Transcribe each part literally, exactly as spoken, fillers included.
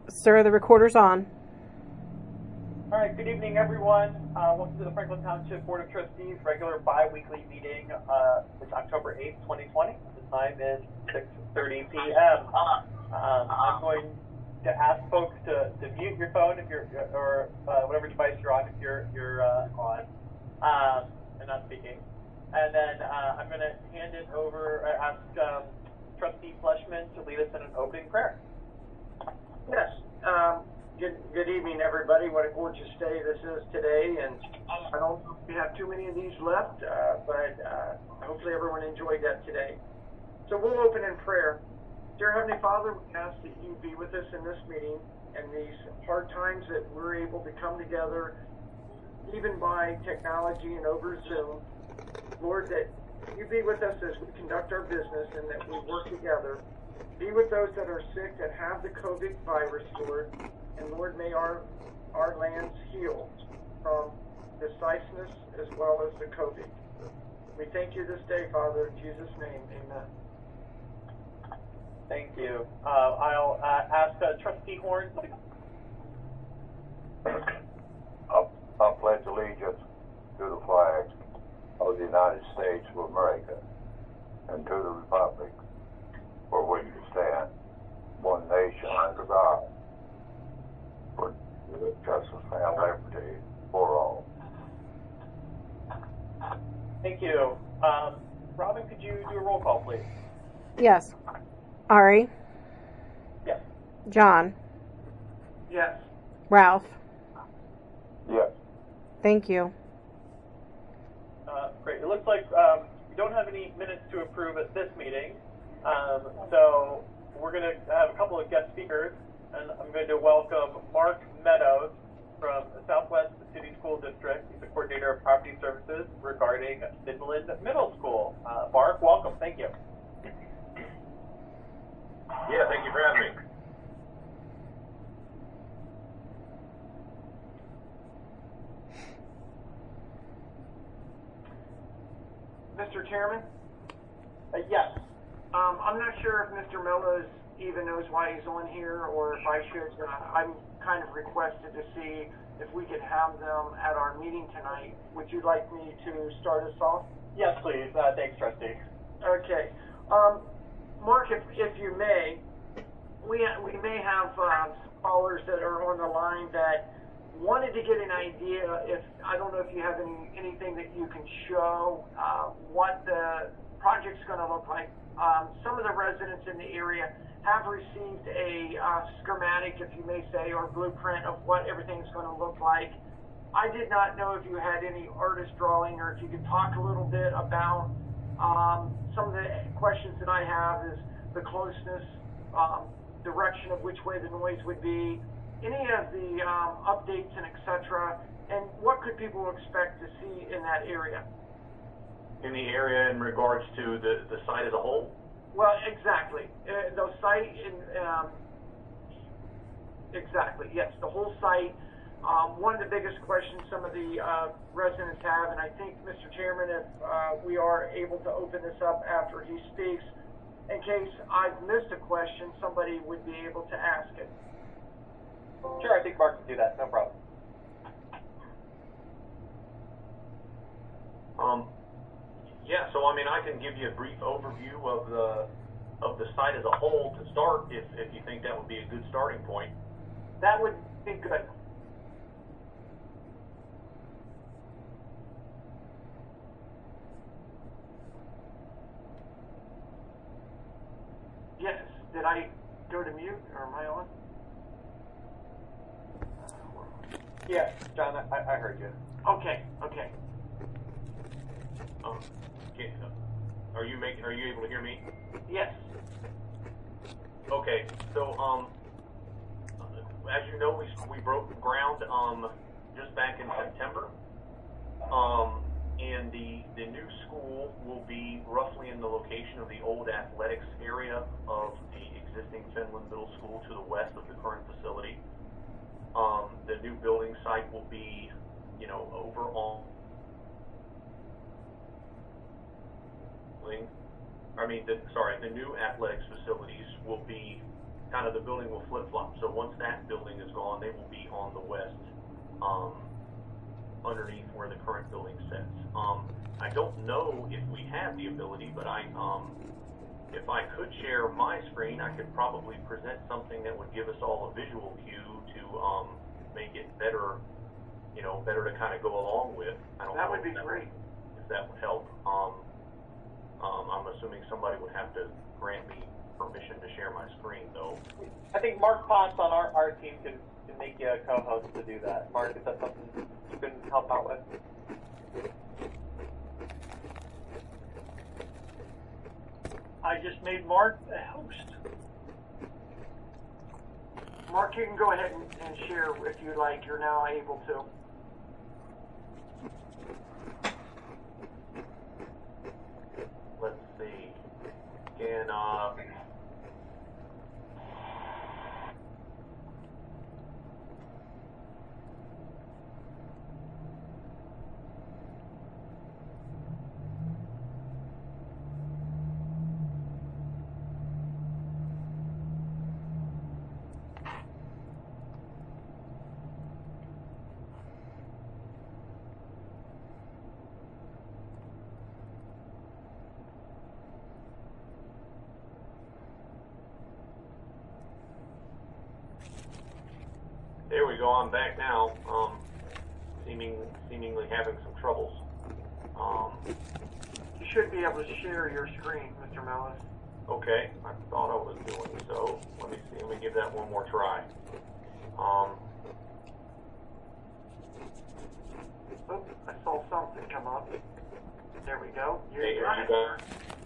Sir, the recorder's on. All right, good evening, everyone. Uh, welcome to the Franklin Township Board of Trustees regular bi-weekly meeting. Uh, it's October eighth, twenty twenty. The time is six thirty p m Um, I'm going to ask folks to, to mute your phone if you're, or uh, whatever device you're on if you're, you're uh, on um, and not speaking. And then uh, I'm going to hand it over, uh, ask um, Trustee Fleshman to lead us in an opening prayer. Yes. Um, good, good evening, everybody. What a gorgeous day this is today. And I don't know if we have too many of these left, uh, but uh, hopefully everyone enjoyed that today. So we'll open in prayer. Dear Heavenly Father, we ask that you be with us in this meeting and these hard times that we're able to come together, even by technology and over Zoom. Lord, that you be with us as we conduct our business and that we work together. Be with those that are sick, that have the COVID virus, Lord. And Lord, may our, our lands heal from the sickness as well as the COVID. We thank you this day, Father, in Jesus' name, amen. Thank you. Uh, I'll uh, ask uh, Trustee Horn. I, I pledge allegiance to the flag of the United States of America and to the republic for which it stands, one nation under God, for justice and liberty for all. Thank you. Um, Robin, could you do a roll call, please? Yes. Ari? Yes. John? Yes. Ralph? Yes. Thank you. Uh, great. It looks like um, we don't have any minutes to approve at this meeting, um, so we're going to have a couple of guest speakers, and I'm going to welcome Mark Meadows from the Southwest City School District. He's the coordinator of property services regarding Midland Middle School. Uh, Mark, welcome. Thank you. Yeah, thank you for having me. Mister Chairman? Uh, yes. Um, I'm not sure if Mister Mellows even knows why he's on here, or if I should, uh, I'm kind of requested to see if we could have them at our meeting tonight. Would you like me to start us off? Yes, please. Uh, thanks, Trustee. Okay. Um, Mark, if, if you may, we, we may have uh, callers that are on the line that wanted to get an idea if, I don't know if you have any anything that you can show uh, what the project's going to look like. Um, some of the residents in the area have received a uh, schematic, if you may say, or blueprint of what everything's going to look like. I did not know if you had any artist drawing, or if you could talk a little bit about um, some of the questions that I have is the closeness, um, direction of which way the noise would be, any of the um, updates and et cetera, and what could people expect to see in that area? In the area in regards to the, the site as a whole? Well, exactly. Uh, the site, in, um, exactly, yes, the whole site. Um, one of the biggest questions some of the uh, residents have, and I think, Mister Chairman, if uh, we are able to open this up after he speaks, in case I've missed a question, somebody would be able to ask it. Sure, I think Mark can do that. No problem. Um, yeah, so I mean, I can give you a brief overview of the of the site as a whole to start, if if you think that would be a good starting point. That would be good. Yes. Did I go to mute, or am I on? Yeah, John, I, I heard you. Okay. Okay. Um, can, are you making? Are you able to hear me? Yes. Okay. So, um, as you know, we we broke ground um just back in September. Um, and the the new school will be roughly in the location of the old athletics area of the existing Finland Middle School to the west of the current facility. Um, the new building site will be, you know, over on. I mean, the, sorry, the new athletics facilities will be kind of, the building will flip flop. So once that on the west, um, underneath where the current building sits. Um, I don't know if we have the ability, but I, um, if I could share my screen, I could probably present something that would give us all a visual cue to um, make it better, you know, better to kind of go along with. I don't That know would be if that great. If that would help. Um, um, I'm assuming somebody would have to grant me permission to share my screen, though. I think Mark Potts on our, our team can, can make you a co-host to do that. Mark, is that something you can help out with? I just made Mark a host. Mark, you can go ahead and, and share if you like. You're now able to. Let's see. Can, uh... There we go, I'm back now, um, seeming, seemingly having some troubles. Um, You should be able to share your screen, Mister Mellis. okay, I thought I was doing so. Let me see, let me give that one more try. Um, Oop, I saw something come up. There we go. You hey, got you it. got,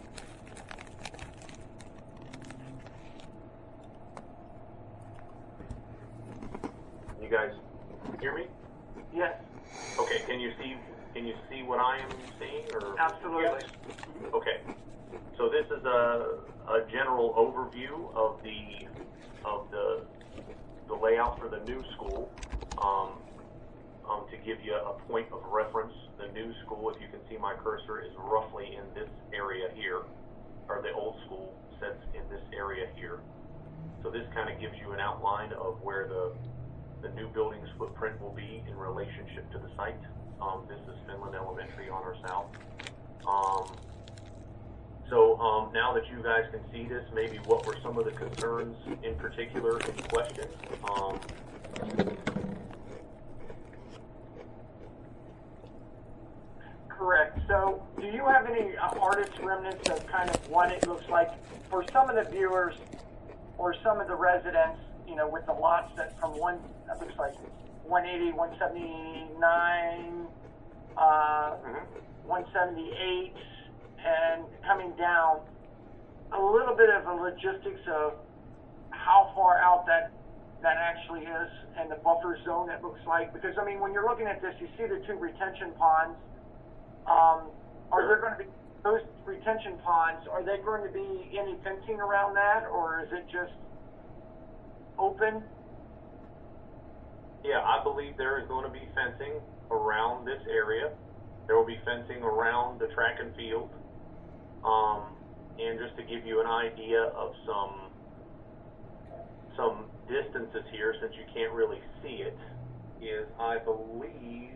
you guys hear me? Yes, Okay, can you see, can you see what I am seeing, or? absolutely. Okay, so this is a, a general overview of the of the the layout for the new school. Um, um, to give you a point of reference, the new school, if you can see my cursor, is roughly in this area here, or the old school sits in this area here. So this kind of gives you an outline of where the the new building's footprint will be in relationship to the site. Um, this is Finland Elementary on our south. Um, so um, now that you guys can see this, maybe what were some of the concerns in particular in question? Um, Correct. So, do you have any uh, artist remnants of kind of what it looks like for some of the viewers or some of the residents, you know, with the lots that from one, that looks like one eighty, one seventy-nine, uh, mhm. one seventy-eight, and coming down, a little bit of a logistics of how far out that that actually is and the buffer zone it looks like. Because, I mean, when you're looking at this, you see the two retention ponds. Um, are there going to be those retention ponds? Are they going to be any fencing around that, or is it just open? Yeah, I believe there is going to be fencing around this area. There will be fencing around the track and field. Um, and just to give you an idea of some some distances here, since you can't really see it, is I believe,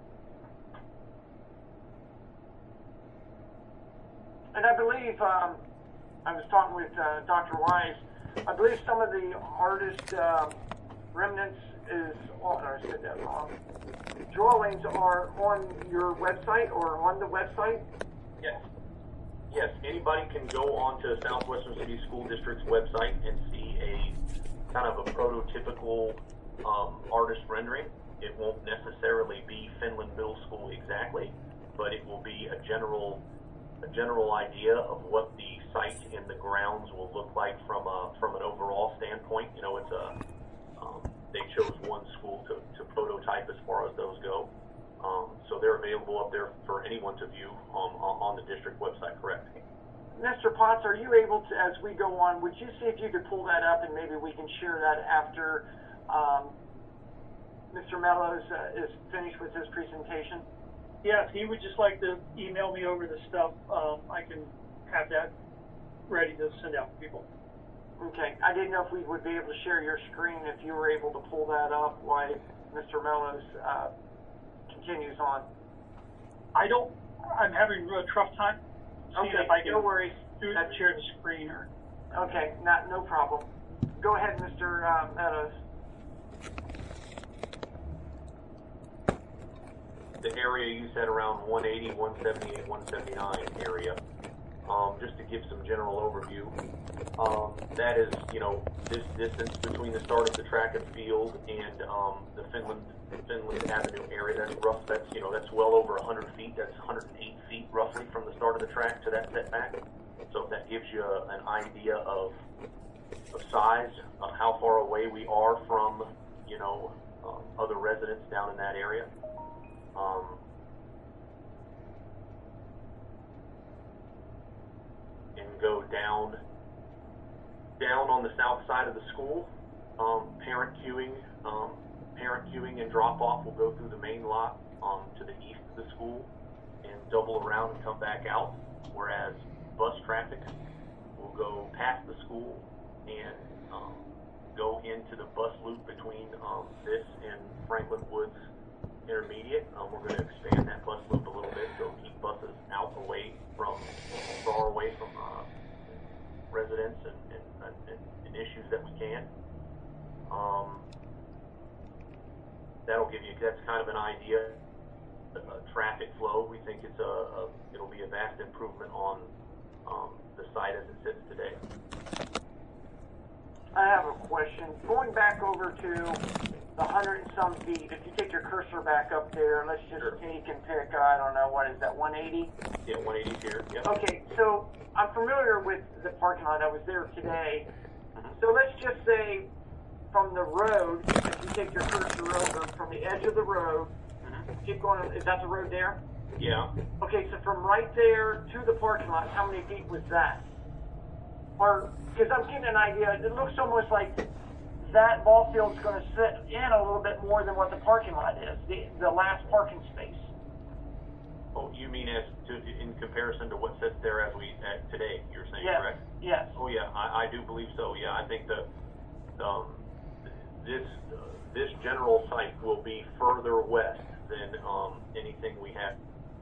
And I believe, um, I was talking with uh, Doctor Wise, I believe some of the artist uh, remnants is, oh, no, I said that wrong. Drawings are on your website or on the website? yes, yes, anybody can go onto Southwestern City School District's website and see a kind of a prototypical um, artist rendering. It won't necessarily be Finland Middle School exactly, but it will be a general a general idea of what the site and the grounds will look like from a from an overall standpoint. You know, it's a um, they chose one school to, to prototype as far as those go. Um, so they're available up there for anyone to view um, on, on the district website, correct? Mister Potts, are you able to, as we go on, would you see if you could pull that up and maybe we can share that after um, Mister Mellows uh, is finished with his presentation? Yeah, if he would just like to email me over the stuff, um, I can have that ready to send out to people. Okay, I didn't know if we would be able to share your screen if you were able to pull that up while Mister Mellows uh, continues on. I don't, I'm having real tough time seeing Okay, if I can no worries. do That's- share the screen or. Okay, not no problem. Go ahead, Mister Uh, Meadows. The area you said around one eighty, one seventy-eight, one seventy-nine area. Um, just to give some general overview, um, that is, you know, this distance between the start of the track and field and um, the Finland Finland Avenue area. That's rough. That's you know, that's well over one hundred feet. That's one hundred eight feet roughly from the start of the track to that setback. So that gives you a, an idea of of size, of how far away we are from, you know, um, other residents down in that area. Um, and go down down on the south side of the school. Um, parent queuing, um, parent queuing and drop off will go through the main lot um, to the east of the school and double around and come back out. Whereas bus traffic will go past the school and um, go into the bus loop between um, this and Franklin Woods Intermediate. Um, we're going to expand that bus loop a little bit, so keep buses out away from, far away from uh, residents and, and, and, and issues that we can. Um, that'll give you, that's kind of an idea. Uh, traffic flow, we think it's a, a, it'll be a vast improvement on um, the site as it sits today. I have a question. Going back over to the hundred and some feet, if you take your cursor back up there, let's just Sure. take and pick, I don't know, what is that, one eighty? Yeah, one eighty here. Yep. Okay, so I'm familiar with the parking lot. I was there today. Mhm. So let's just say from the road, if you take your cursor over from the edge of the road, Mhm. keep going, is that the road there? Yeah. Okay, so from right there to the parking lot, how many feet was that? Or, because I'm getting an idea, it looks almost like that ball field's going to sit in a little bit more than what the parking lot is, the, the last parking space. Oh, you mean as to in comparison to what sits there as we at today? You're saying, Yes, correct? yes. Oh yeah, I, I do believe so. Yeah, I think the um, this uh, this general site will be further west than um, anything we have.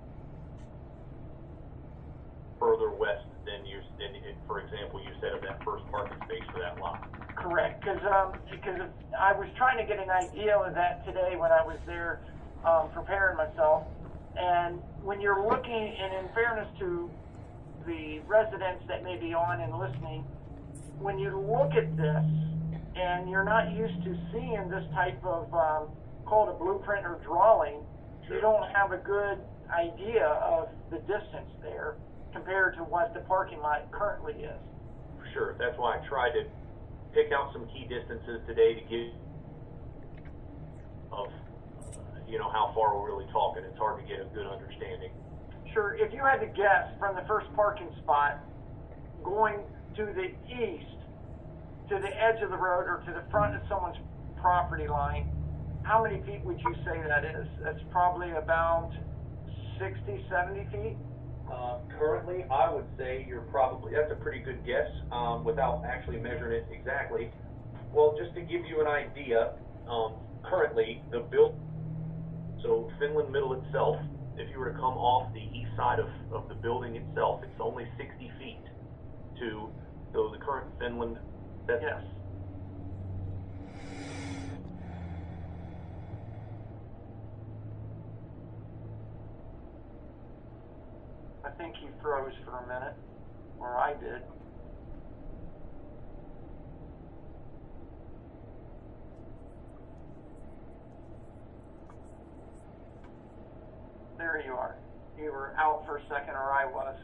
Further west than you, than, for example, you said of that first parking space for that lot. Correct, because um, because I was trying to get an idea of that today when I was there um, preparing myself. And when you're looking, and in fairness to the residents that may be on and listening, when you look at this and you're not used to seeing this type of um, called a blueprint or drawing, Sure. you don't have a good idea of the distance there compared to what the parking lot currently is. For sure. That's why I tried to pick out some key distances today to give of you know how far we're really talking. It's hard to get a good understanding. Sure, if you had to guess from the first parking spot going to the east, to the edge of the road or to the front of someone's property line, how many feet would you say that is? That's probably about sixty, seventy feet? Uh, currently, I would say you're probably, that's a pretty good guess, um, without actually measuring it exactly. Well, just to give you an idea, um, currently, the build, so Finland Middle itself, if you were to come off the east side of, of the building itself, it's only sixty feet to, so the current Finland, that's, Yes. I think he froze for a minute, or I did. There you are. You were out for a second, or I was.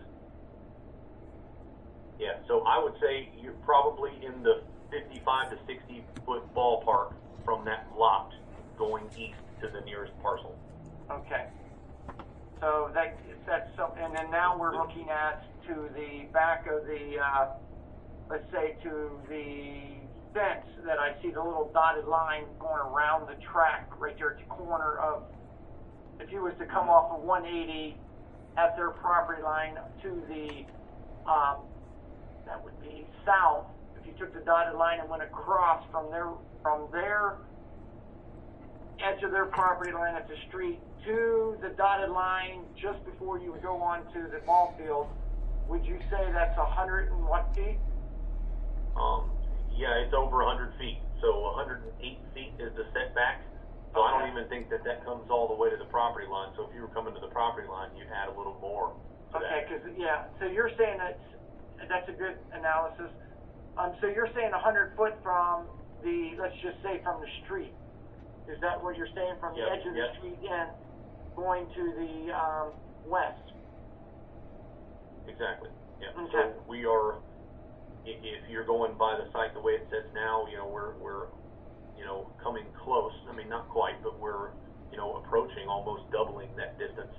yeah, so I would say you're probably in the fifty-five to sixty foot ballpark from that lot going east to the nearest parcel. Okay. So that that's so, and then now we're looking at to the back of the, uh, let's say to the fence that I see the little dotted line going around the track right there at the corner of, if you was to come off of one eighty at their property line to the, um, that would be south, if you took the dotted line and went across from their from their edge of their property line at the street to the dotted line just before you would go on to the ball field, would you say that's a hundred and what feet? Um, yeah, it's over one hundred feet. So one hundred eight feet is the setback. So I don't even think that that comes all the way to the property line. So if you were coming to the property line, you'd add a little more to Okay, that. because, yeah, so you're saying that's, that's a good analysis. Um, so you're saying one hundred foot from the, let's just say from the street. Is that what you're saying, from the Yep, edge of yep. the street and going to the um, west? Exactly. Yeah. Okay. So we are, i- if you're going by the site the way it sits now, you know, we're, we're, you know, coming close. I mean, not quite, but we're, you know, approaching, almost doubling that distance.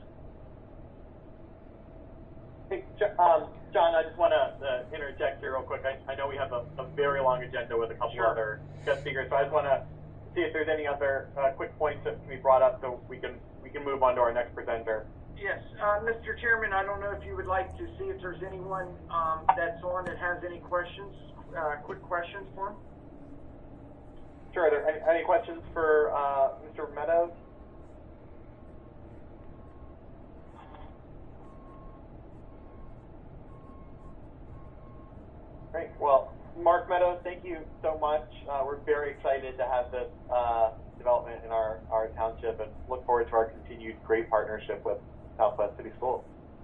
Hey, Jo- um, John, I just want to uh, interject here real quick. I, I know we have a, a very long agenda with a couple Sure. other guest speakers, so I just want to see if there's any other uh, quick points that can be brought up so we can we can move on to our next presenter. Yes, uh, Mister Chairman, I don't know if you would like to see if there's anyone um, that's on that has any questions, uh, quick questions for him? Sure. Are there any, any questions for uh, Mister Meadows? Great. Well, Mark Meadows, thank you so much. Uh, we're very excited to have this uh, development in our, our township and look forward to our continued great partnership with Southwest City Schools.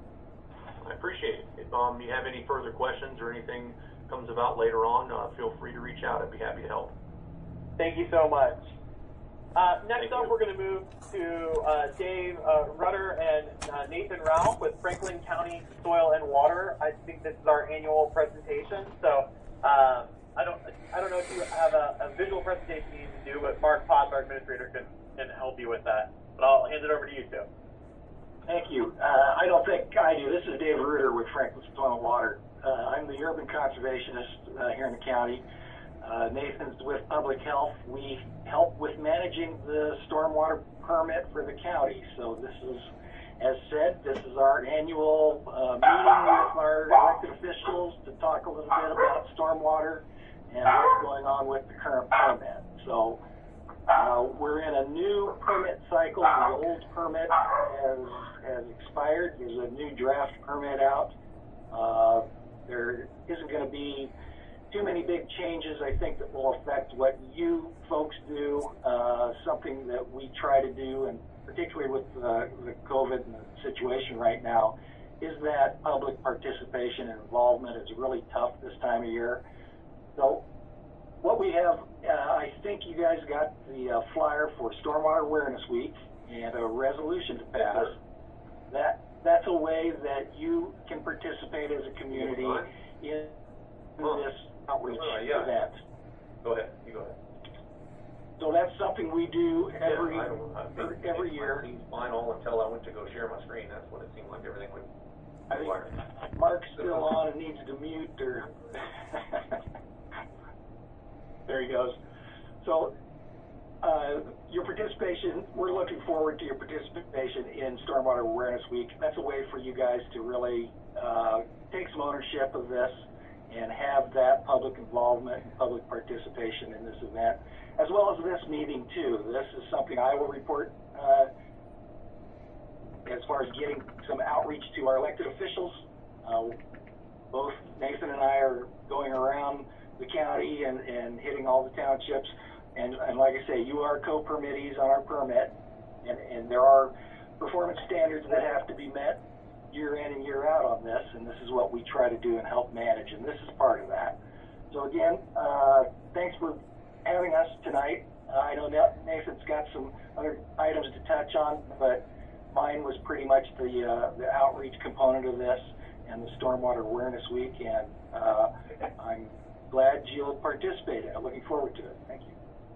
I appreciate it. If um, you have any further questions or anything comes about later on, uh, feel free to reach out. I'd be happy to help. Thank you so much. Uh, next Thank up, you. we're going to move to uh, Dave uh, Rudder and uh, Nathan Ralph with Franklin County Soil and Water. I think this is our annual presentation, so um, I don't I don't know if you have a, a visual presentation you need to do, but Mark Potts, our administrator, can, can help you with that. But I'll hand it over to you two. Thank you. Uh, I don't think I do. This is Dave Reuter with Franklin Soil and Water. Uh, I'm the urban conservationist uh, here in the county. Uh, Nathan's with Public Health. We help with managing the stormwater permit for the county. So this is, as said, this is our annual uh, meeting with our elected officials to talk a little bit about stormwater and what's going on with the current permit. So uh, we're in a new permit cycle. The old permit has, has expired. There's a new draft permit out. Uh, there isn't going to be too many big changes, I think, that will affect what you folks do. Uh, something that we try to do, and particularly with uh, the COVID and the situation right now, is that public participation and involvement is really tough this time of year. So what we have, uh, I think you guys got the uh, flyer for Stormwater Awareness Week and a resolution to pass. That that's a way that you can participate as a community in this outreach Uh, yeah. event. Go ahead. You go ahead. So that's something we do every Yeah, I don't, I think every it year. seemed fine all until I went to go share my screen. That's what it seemed like everything would I require. think Mark's still on and needs to mute, or there he goes. So uh, your participation, we're looking forward to your participation in Stormwater Awareness Week. That's a way for you guys to really uh, take some ownership of this and have that public involvement and public participation in this event, as well as this meeting too. This is something I will report uh, as far as getting some outreach to our elected officials. Uh, both Nathan and I are going around the county and, and hitting all the townships. And, and like I say, you are co-permittees on our permit, and, and there are performance standards that have to be met year in and year out on this, and this is what we try to do and help manage, and this is part of that. So again, uh, thanks for having us tonight. Uh, I know Nathan's got some other items to touch on, but mine was pretty much the, uh, the outreach component of this and the Stormwater Awareness Week, and uh, I'm glad you'll participate in it. Looking forward to it. Thank you.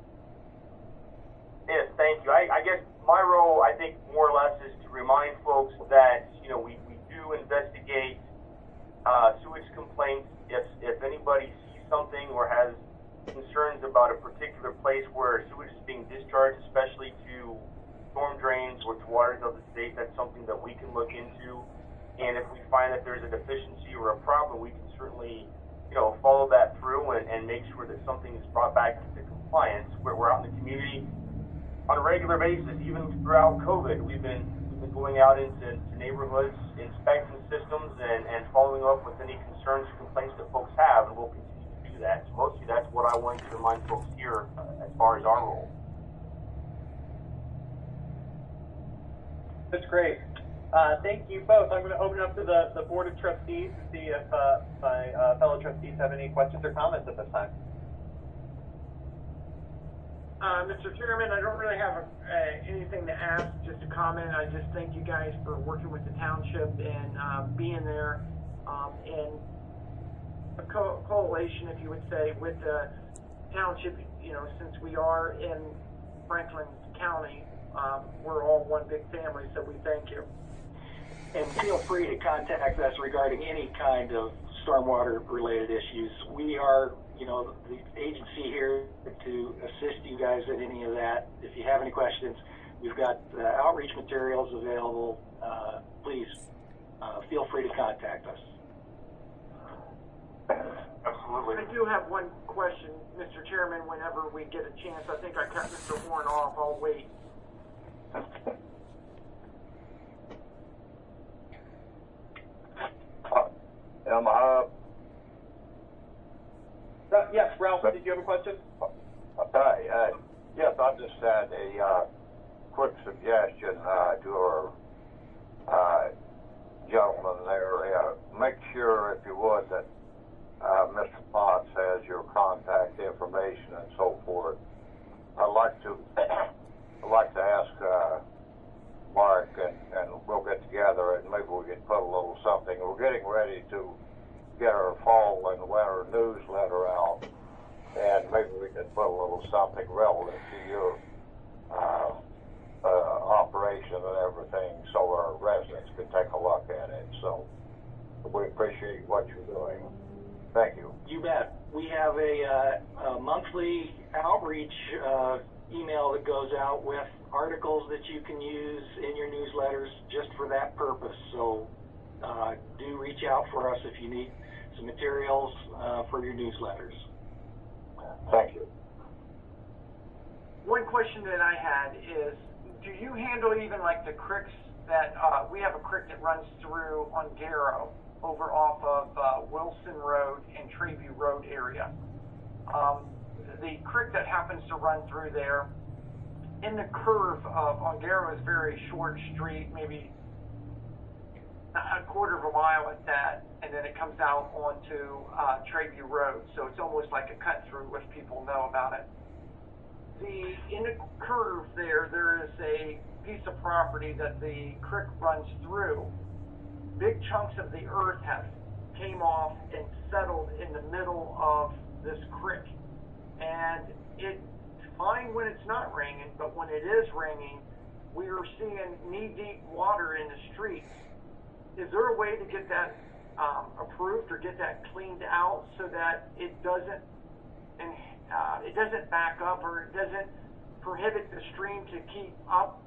Yes, thank you. I, I guess my role, I think, more or less is to remind folks that, you know, we, we do investigate uh, sewage complaints. If, if anybody sees something or has concerns about a particular place where sewage is being discharged, especially to storm drains or to waters of the state, that's something that we can look into. And if we find that there's a deficiency or a problem, we can certainly you know, follow that through and, and make sure that something is brought back into compliance. We're, we're out in the community on a regular basis, even throughout COVID. We've been we've been going out into, into neighborhoods, inspecting systems, and, and following up with any concerns or complaints that folks have, and we'll continue to do that. So mostly that's what I wanted to remind folks here uh, as far as our role. That's great. Uh, thank you both. I'm going to open up to the, the Board of Trustees to see if uh, my uh, fellow trustees have any questions or comments at this time. Uh, Mister Chairman, I don't really have uh, anything to ask, just a comment. I just thank you guys for working with the township and uh, being there um, in a co coalition, if you would say, with the township. You know, since we are in Franklin County, um, we're all one big family, so we thank you. And feel free to contact us regarding any kind of stormwater-related issues. We are, you know, the agency here to assist you guys in any of that. If you have any questions, we've got uh, outreach materials available. Uh, please uh, feel free to contact us. Absolutely. I do have one question, Mister Chairman, whenever we get a chance. I think I cut Mister Horn off. I'll wait. Am I, Uh, yes, Ralph, did you have a question? uh, uh, yes, I just had a uh, quick suggestion uh, to our uh, gentleman there. Uh, make sure, if you would, that uh, Mister Potts has your contact information and so forth. I'd like to, I'd like to ask uh, Mark, and, and we'll get together and maybe we can put a little something. We're getting ready to get our fall and winter newsletter out, and maybe we can put a little something relative to your uh, uh, operation and everything, so our residents can take a look at it. So we appreciate what you're doing. Thank you. You bet. We have a, uh, a monthly outreach uh, email that goes out with articles that you can use in your newsletters just for that purpose. So uh, do reach out for us if you need some materials uh, for your newsletters. Thank you. One question that I had is, do you handle even like the creeks that, uh, we have a creek that runs through Ongaro over off of uh, Wilson Road and Treeview Road area. Um, the creek that happens to run through there, in the curve of Ongaro is a very short street, maybe a quarter of a mile at that, and then it comes out onto uh, Treeview Road. So it's almost like a cut through if people know about it. The in the curve there, there is a piece of property that the creek runs through. Big chunks of the earth have came off and settled in the middle of this creek, and it's fine when it's not raining, but when it is raining, we are seeing knee-deep water in the streets. Is there a way to get that um, approved or get that cleaned out so that it doesn't and uh, it doesn't back up or it doesn't prohibit the stream to keep up?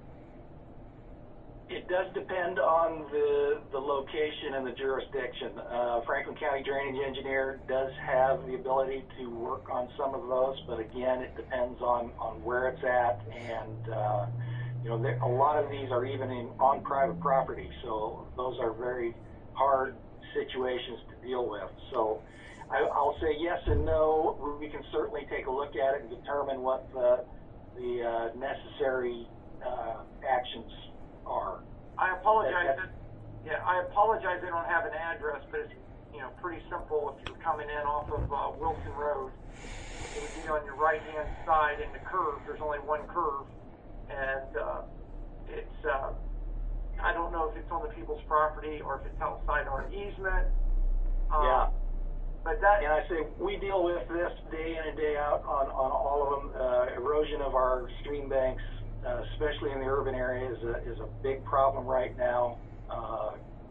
It does depend on the the location and the jurisdiction. Uh, Franklin County Drainage Engineer does have the ability to work on some of those, but again, it depends on, on where it's at, and uh, you know, there, a lot of these are even in on private property, so those are very hard situations to deal with. So I, I'll say yes and no. We can certainly take a look at it and determine what the the uh, necessary uh, actions are. I apologize. That, yeah, I apologize. I don't have an address, but it's you know pretty simple. If you're coming in off of uh, Wilson Road, it would be on your right-hand side in the curve. There's only one curve, and uh, it's. Uh, I don't know if it's on the people's property or if it's outside our easement. Um, yeah. But that. And I say we deal with this day in and day out on on all of them. Uh, erosion of our stream banks, Uh, especially in the urban area, is a, is a big problem right now. Uh,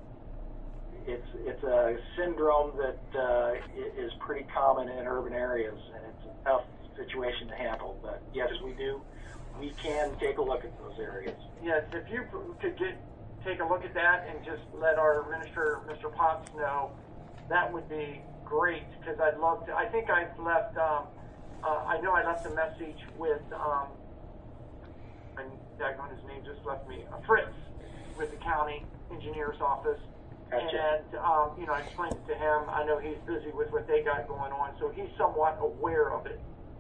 it's it's a syndrome that uh, is pretty common in urban areas, and it's a tough situation to handle. But yes, we do. We can take a look at those areas. Yes, if you could get take a look at that and just let our administrator, Mister Potts, know, that would be great, because I'd love to. I think I've left. Um, uh, I know I left a message with. Um, and daggone, his name just left me. Uh, Fritz, with the county engineer's office. Gotcha. And, um, you know, I explained it to him. I know he's busy with what they got going on, so he's somewhat aware of it.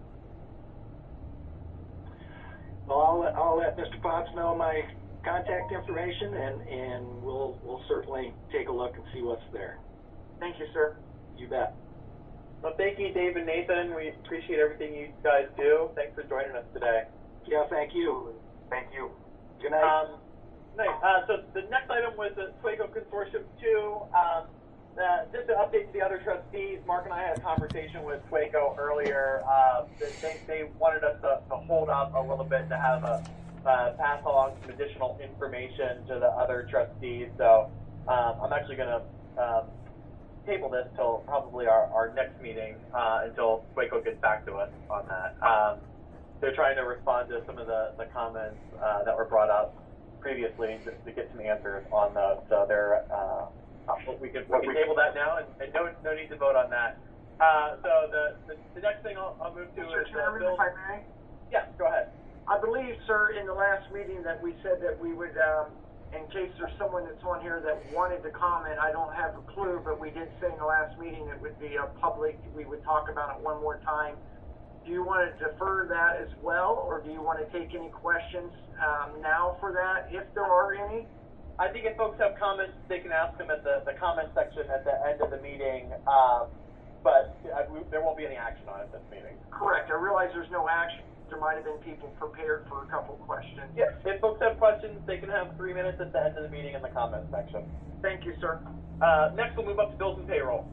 Well, I'll, let- I'll let Mister Potts know my contact information, and, and we'll, we'll certainly take a look and see what's there. Thank you, sir. You bet. Well, thank you, Dave and Nathan. We appreciate everything you guys do. Thanks for joining us today. Yeah, thank you. Thank you. Good night. Um, nice. Uh, so the next item was the Swaco Consortium two. Um, uh, just to update to the other trustees, Mark and I had a conversation with Swaco earlier. Uh, they, they wanted us to, to hold up a little bit to have a uh, pass along some additional information to the other trustees. So um, I'm actually going to um, table this till probably our, our next meeting uh, until Swaco gets back to us on that. Um, they're trying to respond to some of the, the comments uh, that were brought up previously to, to get some answers on those. So they're uh, we can we can table that now, and, and no no need to vote on that. Uh, so the, the the next thing I'll, I'll move to Mister is Chairman, the bill. if I may. Yes, go ahead. I believe, sir, in the last meeting that we said that we would, um, in case there's someone that's on here that wanted to comment, I don't have a clue, but we did say in the last meeting it would be a public, we would talk about it one more time. Do you want to defer that as well, or do you want to take any questions um, now for that, if there are any? I think if folks have comments, they can ask them at the, the comment section at the end of the meeting, um, but uh, we, there won't be any action on it this meeting. Correct. I realize there's no action. There might have been people prepared for a couple questions. Yes, if folks have questions, they can have three minutes at the end of the meeting in the comment section. Thank you, sir. Uh, next, we'll move up to bills and payroll.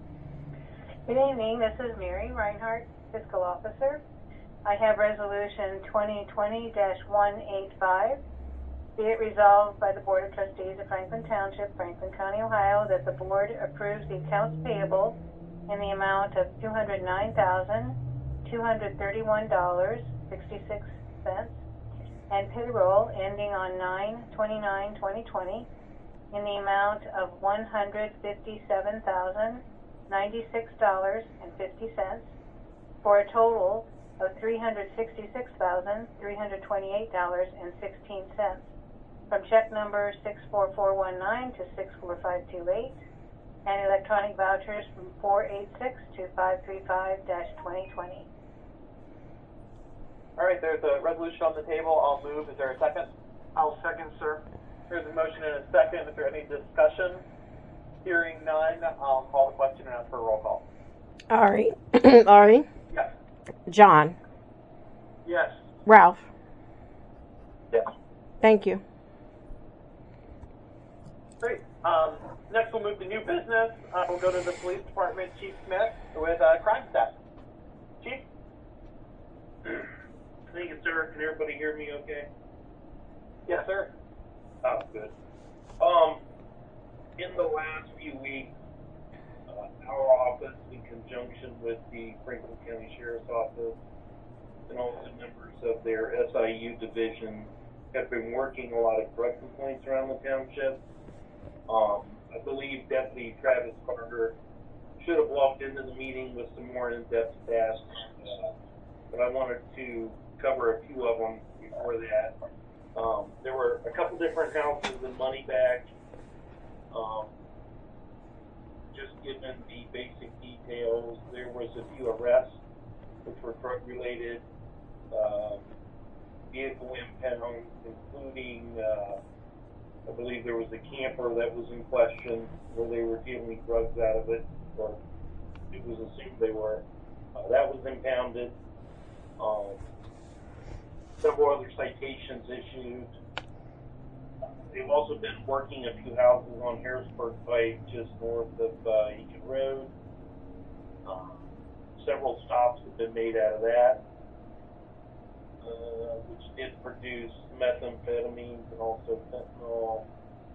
Good evening, this is Mary Reinhardt, Fiscal Officer. I have Resolution twenty twenty dash one eighty-five. Be it resolved by the Board of Trustees of Franklin Township, Franklin County, Ohio, that the Board approves the accounts payable in the amount of two hundred nine thousand two hundred thirty-one dollars and sixty-six cents and payroll ending on nine twenty-nine twenty twenty in the amount of one hundred fifty-seven thousand ninety-six dollars and fifty cents for a total of three hundred sixty-six thousand three hundred twenty-eight dollars and sixteen cents from check number six four four one nine to six four five two eight and electronic vouchers from four eight six to five three five dash twenty twenty. All right, there's a resolution on the table. I'll move. Is there a second? I'll second, sir. There's a motion and a second. Is there any discussion? Hearing none, I'll call the question and ask for a roll call. Ari. Ari. Yes. John. Yes. Ralph. Yes. Thank you. Great. Um, next, we'll move to new business. Uh, we'll go to the police department, Chief Smith, with uh, crime stats. Chief? Thank you, sir. Can everybody hear me okay? Yes, sir. Oh, good. Um, in the last few weeks, uh, our office, in conjunction with the Franklin County Sheriff's Office and also members of their S I U division, have been working a lot of drug complaints around the township. Um, I believe Deputy Travis Carter should have walked into the meeting with some more in-depth stats, uh, but I wanted to cover a few of them before that. Um, there were a couple different houses in Moneyback. Um, just given the basic details, there was a few arrests, which were drug-related, uh, vehicle impounds, including, uh, I believe there was a camper that was in question where they were dealing drugs out of it, or it was assumed they were. Uh, that was impounded. Um, several other citations issued. Uh, they've also been working a few houses on Harrisburg Pike, just north of uh, Eakin Road. Um, several stops have been made out of that, uh, which did produce methamphetamines and also fentanyl.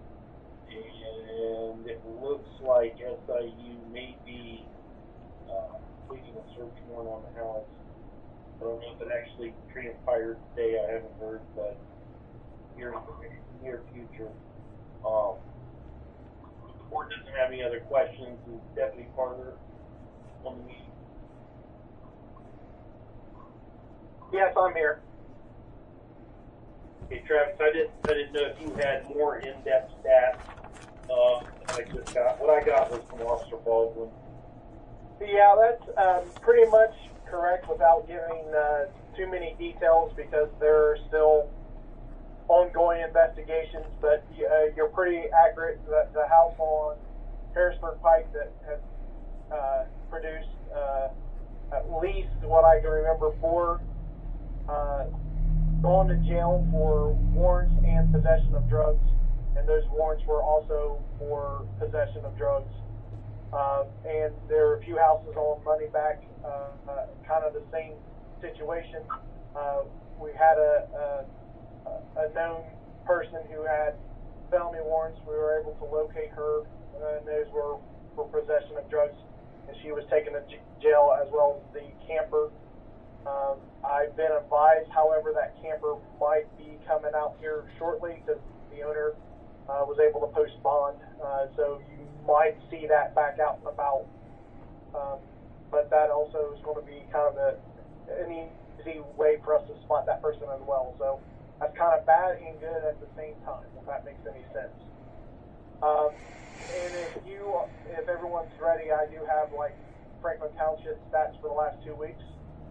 And it looks like S I U may be uh, completing a search warrant on the house. I don't know if it actually transpired today. I haven't heard, but here in the near future. Um, if the board doesn't have any other questions, is Deputy Carter on the meeting? Yes, I'm here. Okay, Travis, I didn't, I didn't know if you had more in-depth stats. Um, I just got, what I got was from Officer Baldwin. Yeah, that's um, pretty much correct without giving uh, too many details because there are still ongoing investigations, but uh, you're pretty accurate. The, the house on Harrisburg Pike that has uh, produced uh, at least what I can remember four uh, gone to jail for warrants and possession of drugs, and those warrants were also for possession of drugs. Uh, and there are a few houses on money back, uh, uh, kind of the same situation. Uh, we had a, a, a known person who had felony warrants. We were able to locate her, and those were for possession of drugs, and she was taken to j- jail as well as the camper. Um, I've been advised, however, that camper might be coming out here shortly because the owner uh, was able to post bond, uh, so you might see that back out and about. Um, but that also is going to be kind of a, an easy way for us to spot that person as well. So that's kind of bad and good at the same time, if that makes any sense. Um, and if you, if everyone's ready, I do have like Franklin Township stats for the last two weeks.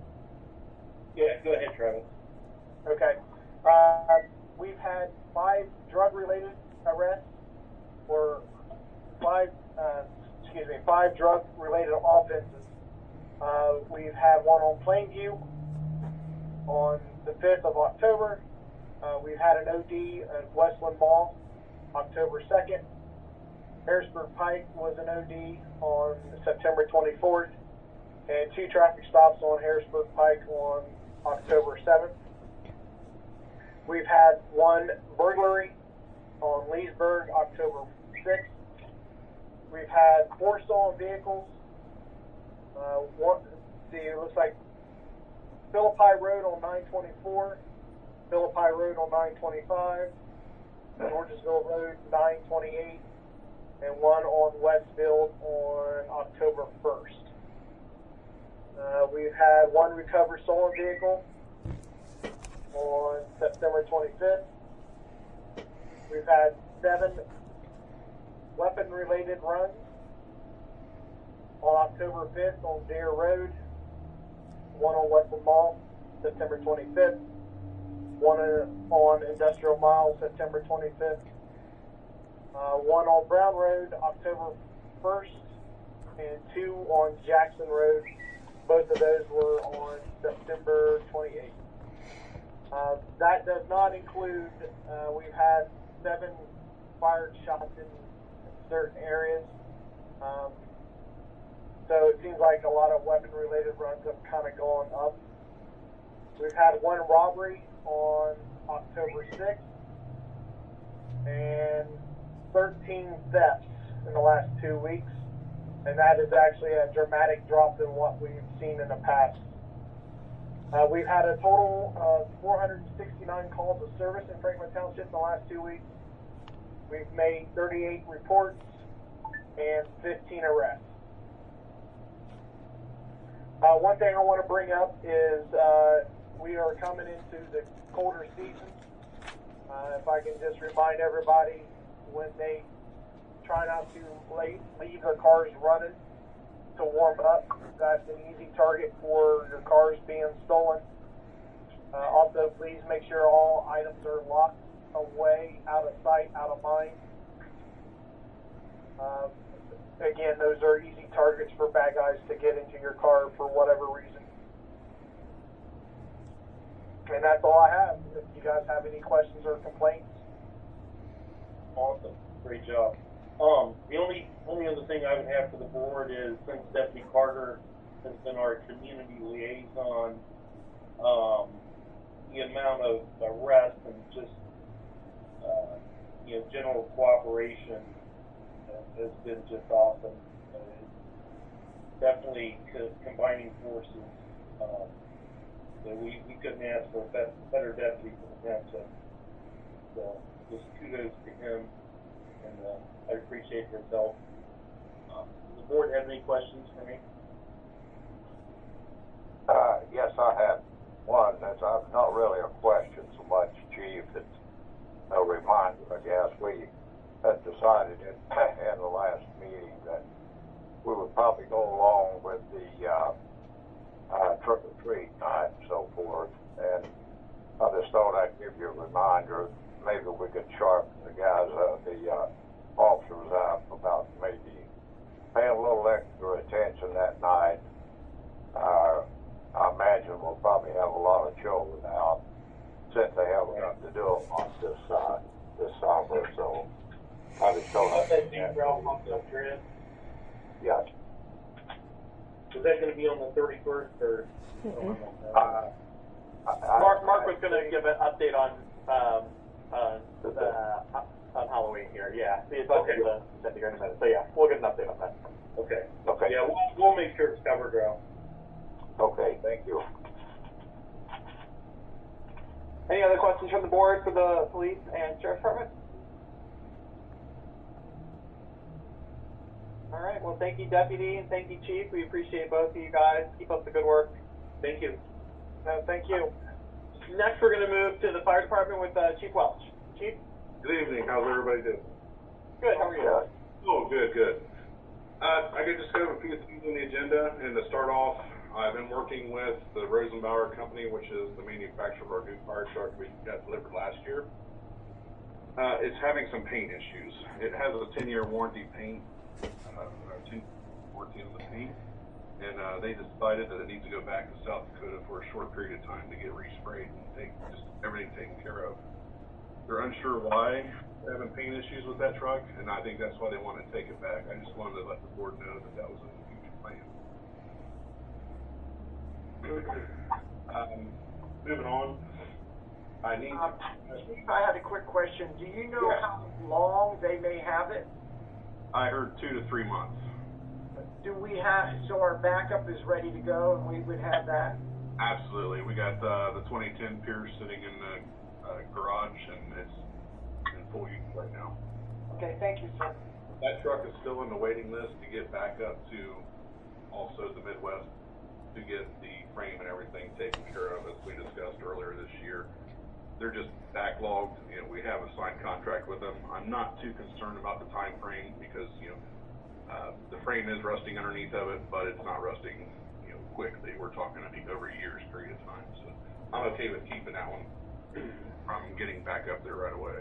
Yeah, go ahead, Travis. Okay. Uh, we've had five drug-related arrests, or five, uh, excuse me, five drug-related offenses. Uh, we've had one on Plainview on the fifth of October. Uh, we've had an O D at Westland Mall October second. Harrisburg Pike was an O D on September twenty-fourth. And two traffic stops on Harrisburg Pike on October seventh. We've had one burglary on Leesburg, October sixth. We've had four stolen vehicles. Uh, one, see, it looks like Philippi Road on nine twenty-four, Philippi Road on nine twenty-five, Georgesville Road nine twenty-eight, and one on Westfield on October first. Uh, we've had one recovered stolen vehicle on September twenty-fifth. We've had seven weapon-related runs on October fifth on Deer Road, one on Westland Mall, September twenty-fifth, one on Industrial Mile, September twenty-fifth, uh, one on Brown Road, October first, and two on Jackson Road. Both of those were on September twenty-eighth. Uh, that does not include, uh, we've had seven fired shots in certain areas. Um, so it seems like a lot of weapon-related runs have kind of gone up. We've had one robbery on October sixth and thirteen thefts in the last two weeks. And that is actually a dramatic drop in what we've seen in the past. Uh, we've had a total of four hundred sixty-nine calls of service in Franklin Township in the last two weeks. We've made thirty-eight reports and fifteen arrests. Uh, one thing I want to bring up is uh, we are coming into the colder season. Uh, if I can just remind everybody, when they try not to leave, leave their cars running to warm up, that's an easy target for your cars being stolen. Uh, also, please make sure all items are locked away, out of sight, out of mind. Uh, again, those are easy targets for bad guys to get into your car for whatever reason. And that's all I have. If you guys have any questions or complaints. Awesome. Great job. Um, the only only other thing I would have for the board is, since Deputy Carter has been our community liaison, um, the amount of arrest and just uh, you know general cooperation has been just awesome. Uh, definitely co- combining forces. Um, so we, we couldn't ask for a be- better deputy for the township. So just kudos to him, and uh, I appreciate his help. Um, does the board have any questions for me? Uh, yes, I had one. That's uh, not really a question so much, Chief. It's a reminder, I guess. We had decided in, in the last meeting that we would probably go along with the uh, uh, trick or treat night and so forth. And I just thought I'd give you a reminder. Maybe we could sharpen the guys, uh, the uh, officers up about maybe paying a little extra attention that night. Uh, I imagine we'll probably have a lot of children out since they have enough to do it on this uh, this summer. So I just thought I'd that deep route pumped up your end. yes. Is that going to be on the thirty-first or? Mm-mm. Uh, I, I, Mark, Mark was going to give an update on um, uh, uh, on Halloween here. Yeah, it's Okay. the the here in a minute. So yeah, we'll get an update on that. Okay. Okay. Yeah, we'll, we'll make sure it's covered, Ralph. Okay, thank you. Any other questions from the board for the police and sheriff's department? All right. Well, thank you, deputy, and thank you, chief. We appreciate both of you guys. Keep up the good work. Thank you. No, thank you. Next, we're going to move to the fire department with uh, Chief Welch. Chief. Good evening. How's everybody doing? Good. How are you? Oh, good, good. Uh, I could discuss a few things on the agenda, and to start off, I've been working with the Rosenbauer Company, which is the manufacturer of our new fire truck we got delivered last year. Uh, it's having some paint issues. It has a ten-year warranty paint, uh, ten warranty on the paint, and uh, they decided that it needs to go back to South Dakota for a short period of time to get resprayed and take just everything taken care of. They're unsure why they're having paint issues with that truck, and I think that's why they want to take it back. I just wanted to let the board know that that was a future plan. um, moving on, I need Um, to, Steve, I had a quick question. Do you know Yeah. how long they may have it? I heard two to three months. Do we have, so our backup is ready to go and we would have that? Absolutely. We got uh, the twenty ten Pierce sitting in the uh, garage, and it's in full use right now. Okay, thank you, sir. That truck is still in the waiting list to get back up to also the Midwest to get the frame and everything taken care of, as we discussed earlier this year. They're just backlogged. You know, we have a signed contract with them. I'm not too concerned about the time frame because, you know, uh, the frame is rusting underneath of it, but it's not rusting, you know, quickly. We're talking I think over a year's period of time. So I'm okay with keeping that one from getting back up there right away.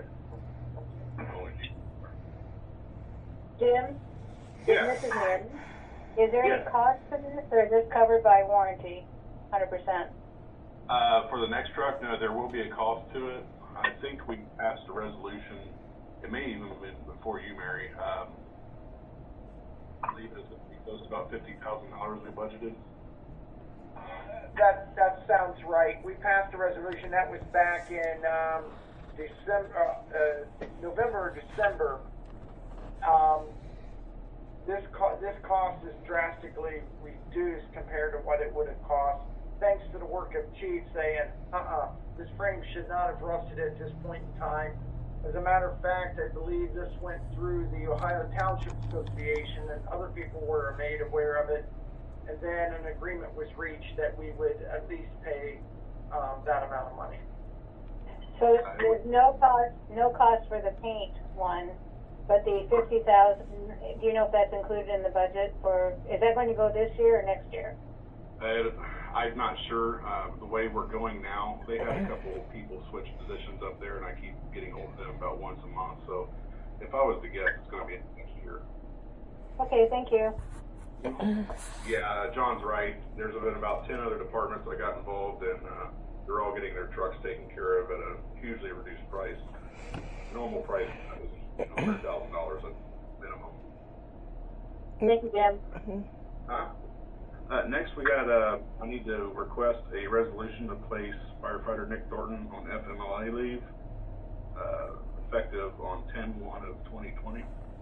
Jim? Yeah. This is Mary. Is there any Yeah. cost for this, or is this covered by warranty, one hundred percent? Uh, for the next truck, no, there will be a cost to it. I think we passed a resolution. It may even have been before you, Mary. Um, I believe it's close to about fifty thousand dollars we budgeted. That, that sounds right. We passed a resolution, that was back in, um, December, uh, uh, November or December. Um, this co- this cost is drastically reduced compared to what it would have cost, thanks to the work of Chief saying, uh-uh, this frame should not have rusted at this point in time. As a matter of fact, I believe this went through the Ohio Township Association and other people were made aware of it. And then an agreement was reached that we would at least pay, um, that amount of money. So there's no cost, no cost for the paint one, but the fifty thousand, do you know if that's included in the budget for, is that going to go this year or next year? Uh, I'm not sure. Uh, the way we're going now, they had a couple of people switch positions up there, and I keep getting hold of them about once a month. So if I was to guess, it's going to be next year. Okay, thank you. Yeah, uh, John's right. There's been about ten other departments that got involved, and uh, they're all getting their trucks taken care of at a hugely reduced price. Normal price is you know, one hundred thousand dollars at minimum. Thank you, Jim. Huh? Uh, next, we got, uh, I need to request a resolution to place firefighter Nick Thornton on F M L A leave, uh, effective on ten one of twenty twenty.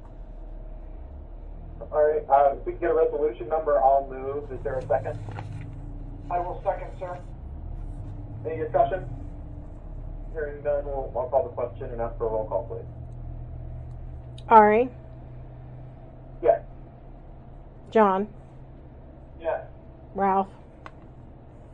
All right. Uh, if we can get a resolution number, I'll move. Is there a second? I will second, sir. Any discussion? Hearing none, we'll, I'll call the question and ask for a roll call, please. Ari, Yes. John, Yes. Ralph,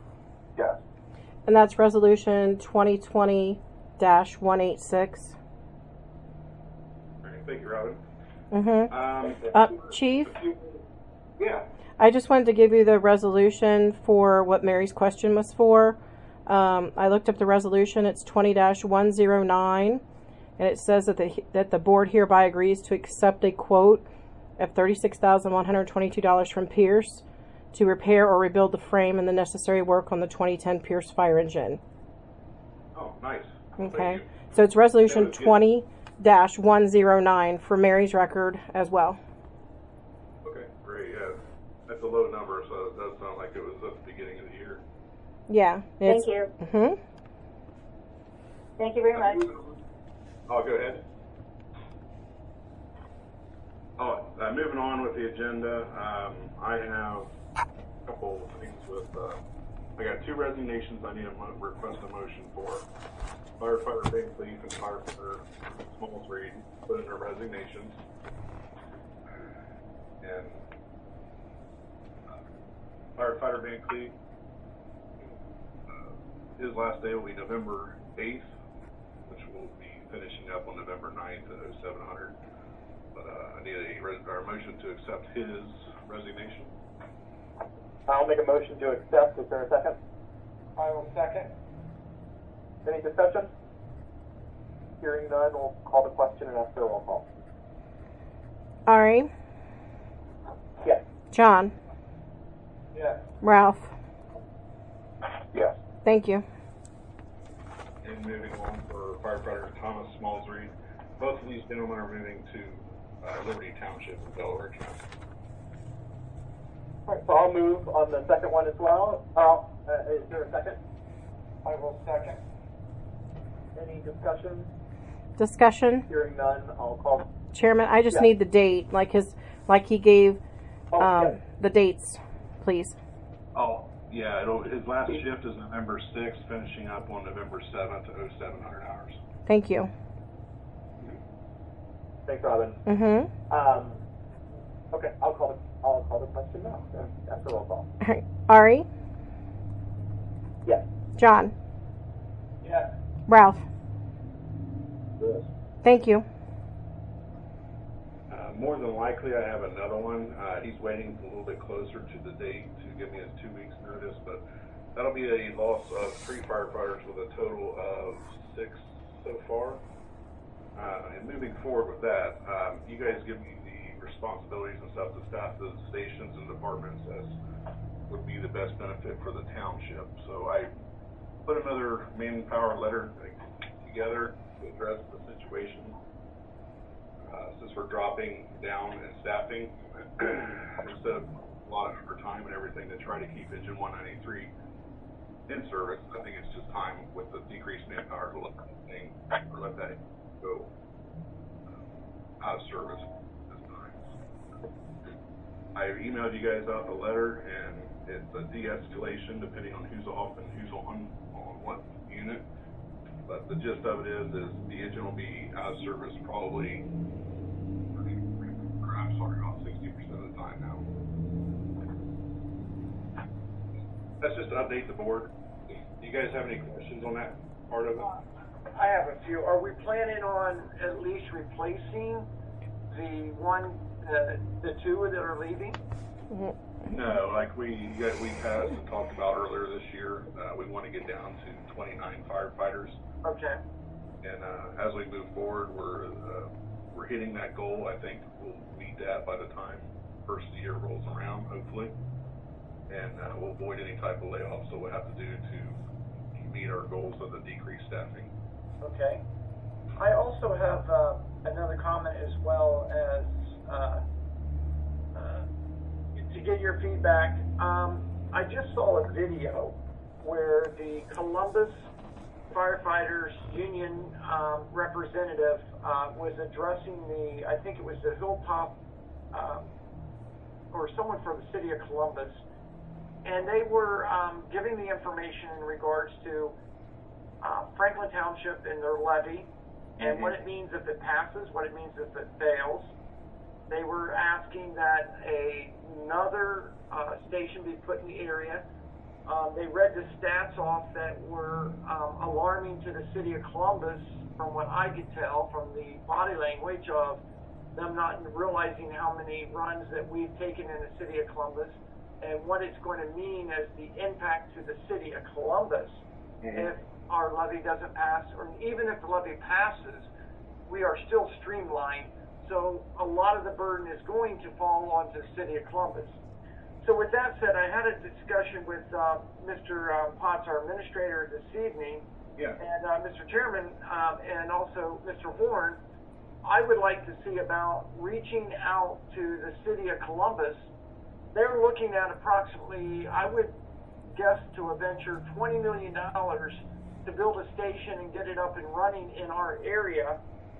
And that's resolution twenty twenty dash one eighty-six. All right, thank you, Robin. Mm-hmm. Um, Uh, Chief, yeah. I just wanted to give you the resolution for what Mary's question was for. Um, I looked up the resolution. It's twenty dash one oh nine, and it says that the that the board hereby agrees to accept a quote of thirty-six thousand one hundred twenty-two dollars from Pierce to repair or rebuild the frame and the necessary work on the twenty ten Pierce fire engine. Oh, nice. Okay, Thank you. so it's resolution That was good. twenty dash one oh nine for Mary's record as well. Okay, great. Yeah, that's a low number, so it does sound like it was at the beginning of the year. Yeah. Thank you. Mm-hmm. Thank you very much. Oh, go ahead. Oh, uh, moving on with the agenda, um, I have a couple of things with, uh, I got two resignations I need to mo- request a motion for. Firefighter Big Leaf and firefighter Smalls Reed put in their resignations. And uh, firefighter Van Cleef, uh, his last day will be November eighth, which will be finishing up on November ninth at oh seven hundred. But uh, I need a, res- or a motion to accept his resignation. I'll make a motion to accept. Is there a second? I will second. Any discussion? Hearing none, we'll call the question and ask for a roll call. Ari, Yes. John, Yes. Ralph. Yes. Thank you. And moving on for firefighter Thomas Smalls Reed. Both of these gentlemen are moving to uh, Liberty Township in Delaware County. All right, so I'll move on the second one as well. Uh, uh, is there a second? I will second. Any discussion? Discussion, Hearing none, I'll call. Chairman. I just Yeah. need the date, like his, like he gave Oh, um, yes. the dates, please. Oh, yeah, it'll, his last shift is November sixth, finishing up on November seventh at oh seven hundred hours. Thank you. Thanks, Robin. Mm-hmm. Um, okay, I'll call the I'll call the question now. uh, After roll call. All right. Ari, Yes. John, Yes. Ralph. Yes. Thank you. Uh, more than likely, I have another one. Uh, he's waiting a little bit closer to the date to give me his two weeks notice, but that'll be a loss of three firefighters with a total of six so far. Uh, and moving forward with that, um, you guys give me the responsibilities and stuff to staff the stations and departments as would be the best benefit for the township. So I put another manpower letter together to address the situation. Uh, since we're dropping down in staffing, instead of a lot of overtime and everything to try to keep Engine one ninety-three in service, I think it's just time with the decreased manpower to let that thing, or let that go uh, out of service this time. I emailed you guys out the letter, and it's a de-escalation depending on who's off and who's on on what unit. But the gist of it is, is the engine will be out of service probably, or I'm sorry, about sixty percent of the time now. That's just to update the board. Do you guys have any questions on that part of it? I have a few. Are we planning on at least replacing the one, uh, the two that are leaving? Mm-hmm. No, like we you guys, we passed and talked about earlier this year, uh, we want to get down to twenty-nine firefighters. Okay. And uh, as we move forward, we're uh, we're hitting that goal. I think we'll meet that by the time first of the year rolls around, hopefully. And uh, we'll avoid any type of layoffs that we'll have to do to meet our goals of the decreased staffing. Okay. I also have uh, another comment as well as uh, uh, to get your feedback. Um, I just saw a video where the Columbus Firefighters Union um, representative uh, was addressing the, I think it was the Hilltop, um, or someone from the city of Columbus, and they were um, giving the information in regards to uh, Franklin Township and their levy, and Mm-hmm. what it means if it passes, what it means if it fails. They were asking that a, another uh, station be put in the area, Um, they read the stats off that were um, alarming to the city of Columbus, from what I could tell from the body language of them not realizing how many runs that we've taken in the city of Columbus and what it's going to mean as the impact to the city of Columbus mm-hmm. if our levy doesn't pass, or even if the levy passes, we are still streamlined. So a lot of the burden is going to fall onto the city of Columbus. So with that said, I had a discussion with uh, Mister Uh, Potts, our administrator, this evening, yeah. and uh, Mister Chairman, uh, and also Mister Horn. I would like to see about reaching out to the city of Columbus. They're looking at approximately, I would guess to a venture, twenty million dollars to build a station and get it up and running in our area.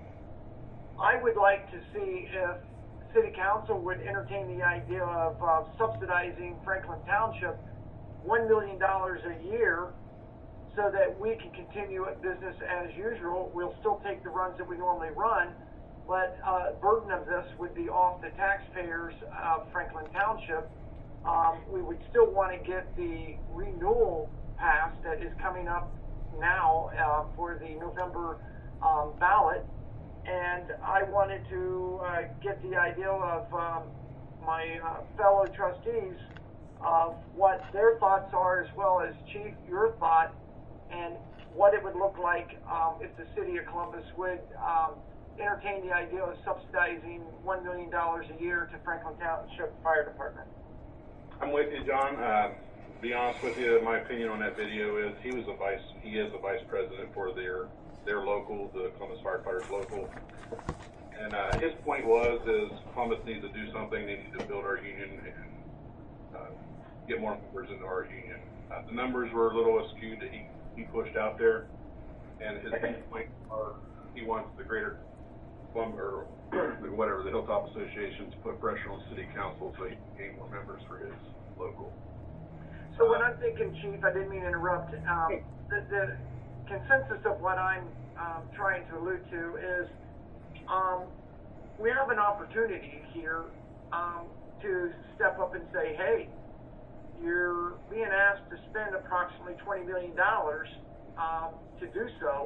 I would like to see if City Council would entertain the idea of uh, subsidizing Franklin Township one million dollars a year so that we can continue at business as usual. We'll still take the runs that we normally run, but uh, burden of this would be off the taxpayers of Franklin Township. Um, we would still want to get the renewal passed that is coming up now uh, for the November um, ballot. And I wanted to uh, get the idea of um, my uh, fellow trustees of what their thoughts are, as well as Chief, your thought, and what it would look like um, if the city of Columbus would um, entertain the idea of subsidizing one million dollars a year to Franklin Township Fire Department. I'm with you, John. Uh, to be honest with you, my opinion on that video is he was a vice, he is a vice president for their their local, the Columbus Firefighters local. And uh, his point was, is Columbus needs to do something. They need to build our union and uh, get more members into our union. Uh, the numbers were a little askew that he, he pushed out there. And his point are, he wants the greater Columbus, or whatever, the Hilltop Association to put pressure on city council so he can gain more members for his local. So what I'm thinking, Chief, I didn't mean to interrupt, um, the, the consensus of what I'm um, trying to allude to is um, we have an opportunity here um, to step up and say, hey, you're being asked to spend approximately twenty million dollars um, to do so.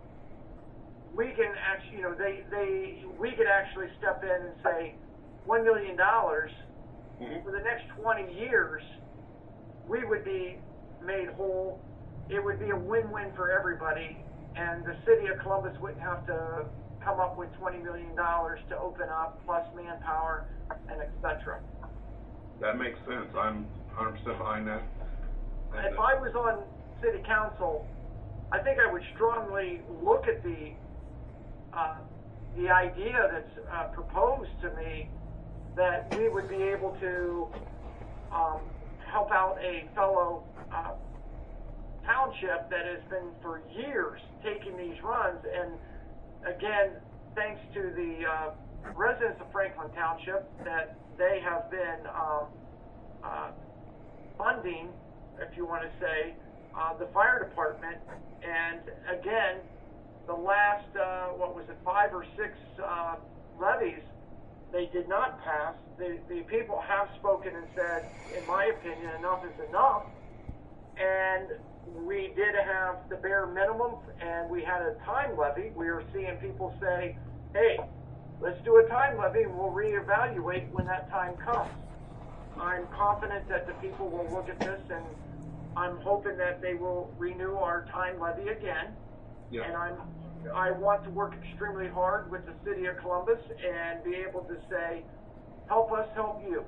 We can actually, you know, they, they, we could actually step in and say one million dollars mm-hmm. for the next twenty years, we would be made whole. It would be a win-win for everybody, and the city of Columbus wouldn't have to come up with twenty million dollars to open up, plus manpower, and et cetera. That makes sense. I'm one hundred percent behind that. And if I was on city council, I think I would strongly look at the uh, the idea that's uh, proposed to me, that we would be able to um, help out a fellow uh, township that has been for years taking these runs. And again, thanks to the uh, residents of Franklin Township, that they have been um, uh, funding, if you want to say, uh, the fire department. And again, the last, uh, what was it, five or six uh, levies, they did not pass. The, the people have spoken and said, in my opinion, enough is enough. And we did have the bare minimum, and we had a time levy. We were seeing people say, hey, let's do a time levy, and we'll reevaluate when that time comes. I'm confident that the people will look at this, and I'm hoping that they will renew our time levy again. Yeah. And I'm, I want to work extremely hard with the city of Columbus and be able to say, help us help you.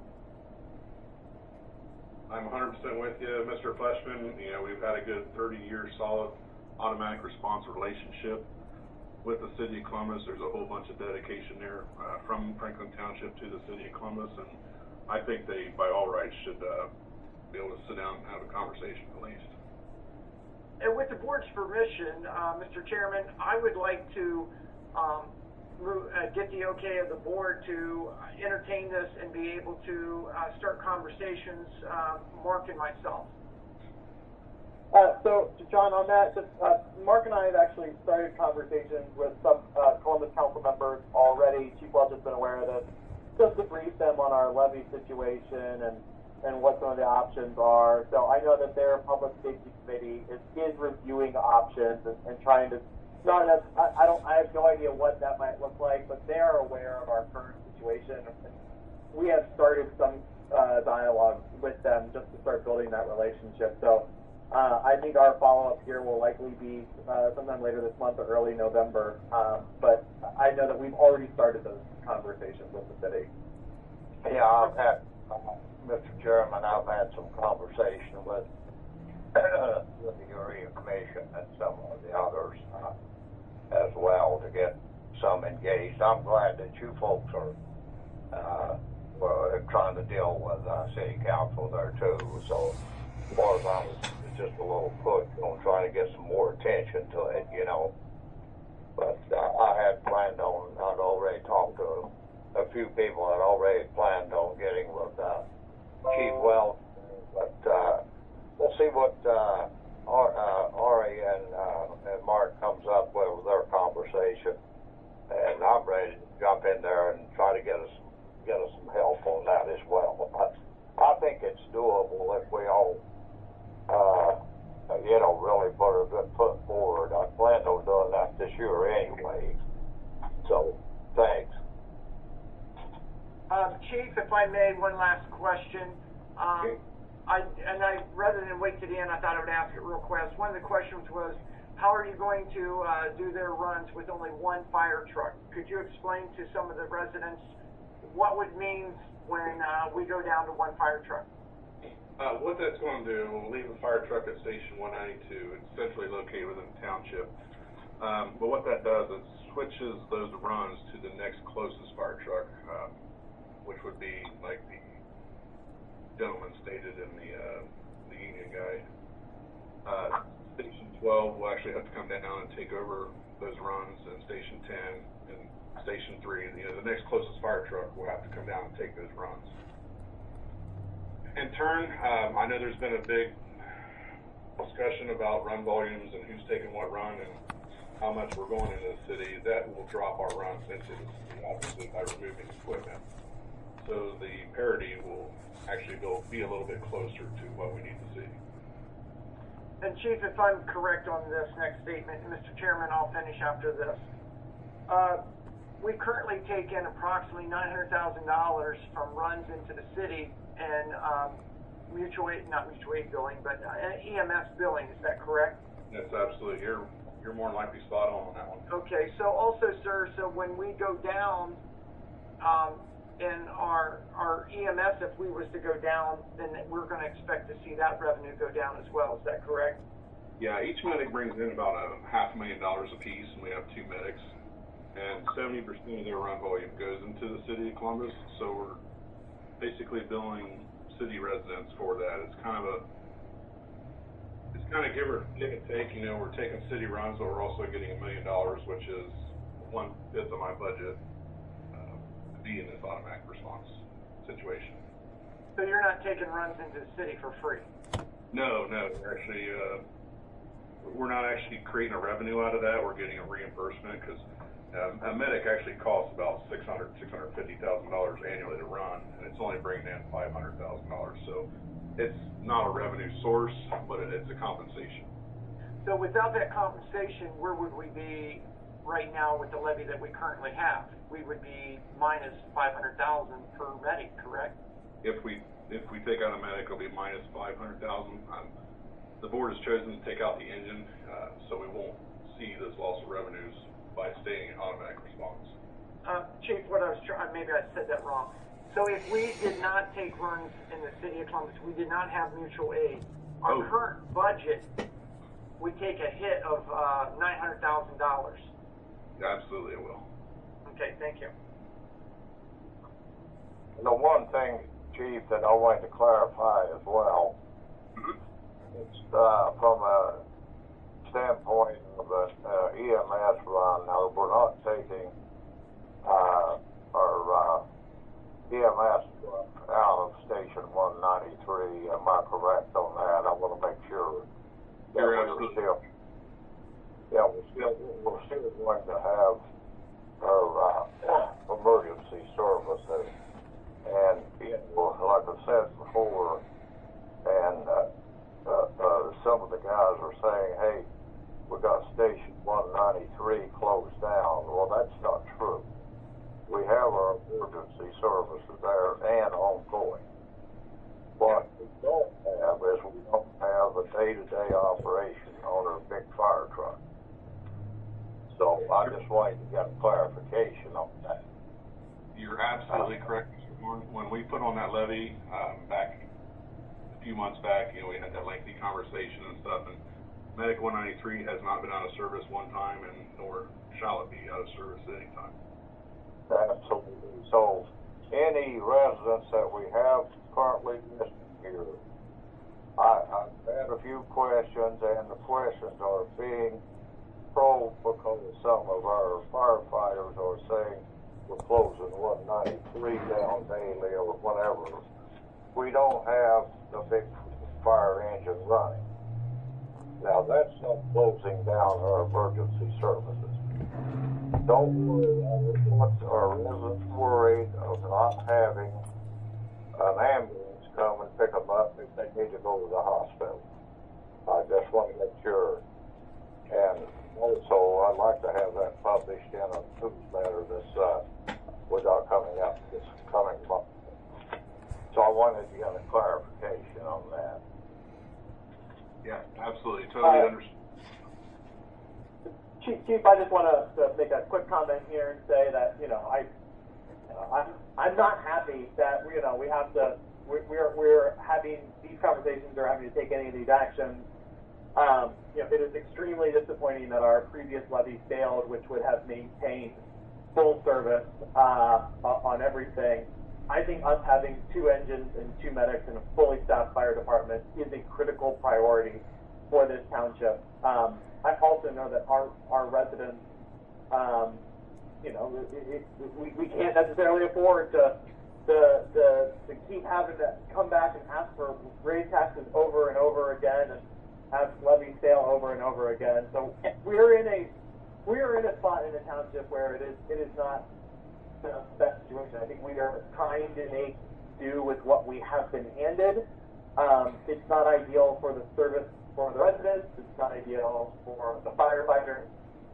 I'm one hundred percent with you, Mister Fleshman. You know, we've had a good thirty year solid automatic response relationship with the city of Columbus. There's a whole bunch of dedication there uh, from Franklin Township to the city of Columbus, and I think they, by all rights, should uh, be able to sit down and have a conversation at least. And with the board's permission, uh, Mister Chairman, I would like to um, move, uh, get the okay of the board to entertain this and be able to uh, start conversations, uh, Mark and myself. Uh, so, John, on that, just, uh, Mark and I have actually started conversations with some uh, Columbus council members already. Chief Welch has been aware of this, just to brief them on our levy situation and and what some of the options are. So I know that their public safety committee is, is reviewing options and, and trying to, not enough, I, I don't, I have no idea what that might look like, but they are aware of our current situation. We have started some uh, dialogue with them just to start building that relationship. So uh, I think our follow-up here will likely be uh, sometime later this month or early November. Um, but I know that we've already started those conversations with the city. Yeah, I've had, uh, Mister Chairman, I've had some conversation with, with the Urea Commission and some of the others uh, as well to get some engaged. I'm glad that you folks are uh, were trying to deal with uh, City Council there too. So, as far as I was, it's just a little push on trying to get some more attention to it, you know. But uh, I had planned on, I'd already talked to a few people that already planned on getting with uh, Chief Wells, but uh, we'll see what uh, Ar uh, Ari and, uh, and Mark comes up with with their conversation, and I'm ready to jump in there and try to get us get us some help on that as well. But I think it's doable if we all, uh, you know, really put a good foot forward. I planned on doing that this year anyway. So, thanks. Um, Chief, if I may, one last question. Um, I, and I, rather than wait to the end, I thought I would ask it real quick. One of the questions was, how are you going to uh, do their runs with only one fire truck? Could you explain to some of the residents what would mean when uh, we go down to one fire truck? Uh, what that's going to do, we'll leave the fire truck at Station one ninety-two. It's centrally located within the township. Um, but what that does is switches those runs to the next closest fire truck, um, which would be like the gentleman stated in the uh, the union guide. Uh, Station twelve will actually have to come down and take over those runs, and Station ten and Station three, you know, the next closest fire truck will have to come down and take those runs. In turn, um, I know there's been a big discussion about run volumes and who's taking what run and how much we're going into the city. That will drop our runs into the city, obviously, by removing equipment. So the parity will actually go, be a little bit closer to what we need to see. And Chief, if I'm correct on this next statement, and Mister Chairman, I'll finish after this. Uh, we currently take in approximately nine hundred thousand dollars from runs into the city and um, mutual aid, not mutual aid billing, but uh, E M S billing. Is that correct? That's absolutely, you're, you're more than likely spot on on that one. Okay, so also, sir, so when we go down um, in our, our E M S, if we was to go down, then we're going to expect to see that revenue go down as well. Is that correct? Yeah, each medic brings in about a half a million dollars a piece, and we have two medics. And seventy percent of their run volume goes into the city of Columbus, so we're basically billing city residents for that. It's kind of a, it's kind of give or give and take. You know, we're taking city runs, but we're also getting a million dollars, which is one fifth of my budget uh, to be in this automatic response situation. So you're not taking runs into the city for free? No, no, we're actually, uh, we're not actually creating a revenue out of that. We're getting a reimbursement because Um, a medic actually costs about six hundred thousand dollars, six hundred fifty thousand dollars annually to run, and it's only bringing in five hundred thousand dollars. So it's not a revenue source, but it, it's a compensation. So without that compensation, where would we be right now with the levy that we currently have? We would be minus five hundred thousand dollars per medic, correct? If we if we take out a medic, it'll be minus five hundred thousand dollars. Um, the board has chosen to take out the engine, uh, so we won't see this loss of revenues by staying in automatic response. Uh, Chief, what I was trying, maybe I said that wrong. So if we did not take runs in the city of Columbus, we did not have mutual aid, our Oh. current budget would take a hit of uh, nine hundred thousand dollars. Yeah, absolutely, it will. Okay, thank you. The one thing, Chief, that I wanted to clarify as well, it's uh, from a standpoint of the uh, E M S run. Now, we're not taking uh, our uh, E M S out of Station one ninety-three. Am I correct on that? I want to make sure that You're we're absolutely still, yeah, we're still we're still going to have our uh, emergency services, and you know, like I said before, and uh, uh, uh, some of the guys are saying, hey, we got Station one ninety-three closed down. Well, that's not true. We have our emergency services there and ongoing. What we don't have is we don't have a day-to-day operation on our big fire truck. So I just wanted to get a clarification on that. You're absolutely correct, Mister Warren. When we put on that levy um, back a few months back, you know, we had that lengthy conversation and stuff, and Medic one ninety-three has not been out of service one time, and nor shall it be out of service at any time. Absolutely. So any residents that we have currently listening here, I, I've had a few questions, and the questions are being probed because some of our firefighters are saying we're closing one ninety-three down daily or whatever. We don't have the big fire engine running. Now, that's not closing down our emergency services. Don't worry, I don't want our residents worried of not having an ambulance come and pick them up if they need to go to the hospital. I just want to make sure. And also, I'd like to have that published in a newsletter this, uh, without coming up this coming month. So I wanted to get a clarification on that. Yeah, absolutely, totally Uh, understand. Chief, Chief, I just want to make a quick comment here and say that, you know, I, you know, I'm, I'm not happy that, you know, we have to, we're, we're, we're having these conversations or having to take any of these actions. Um, you know, it is extremely disappointing that our previous levy failed, which would have maintained full service uh, on everything. I think us having two engines and two medics and a fully staffed fire department is a critical priority for this township. Um, I also know that our, our residents, um, you know, it, it, we, we can't necessarily afford to, to, to, to keep having to come back and ask for raise taxes over and over again and have levies fail over and over again. So we're in a we're in a spot in the township where it is it is not the best situation. I think we are trying to make do with what we have been handed. Um, it's not ideal for the service for the residents. It's not ideal for the firefighters.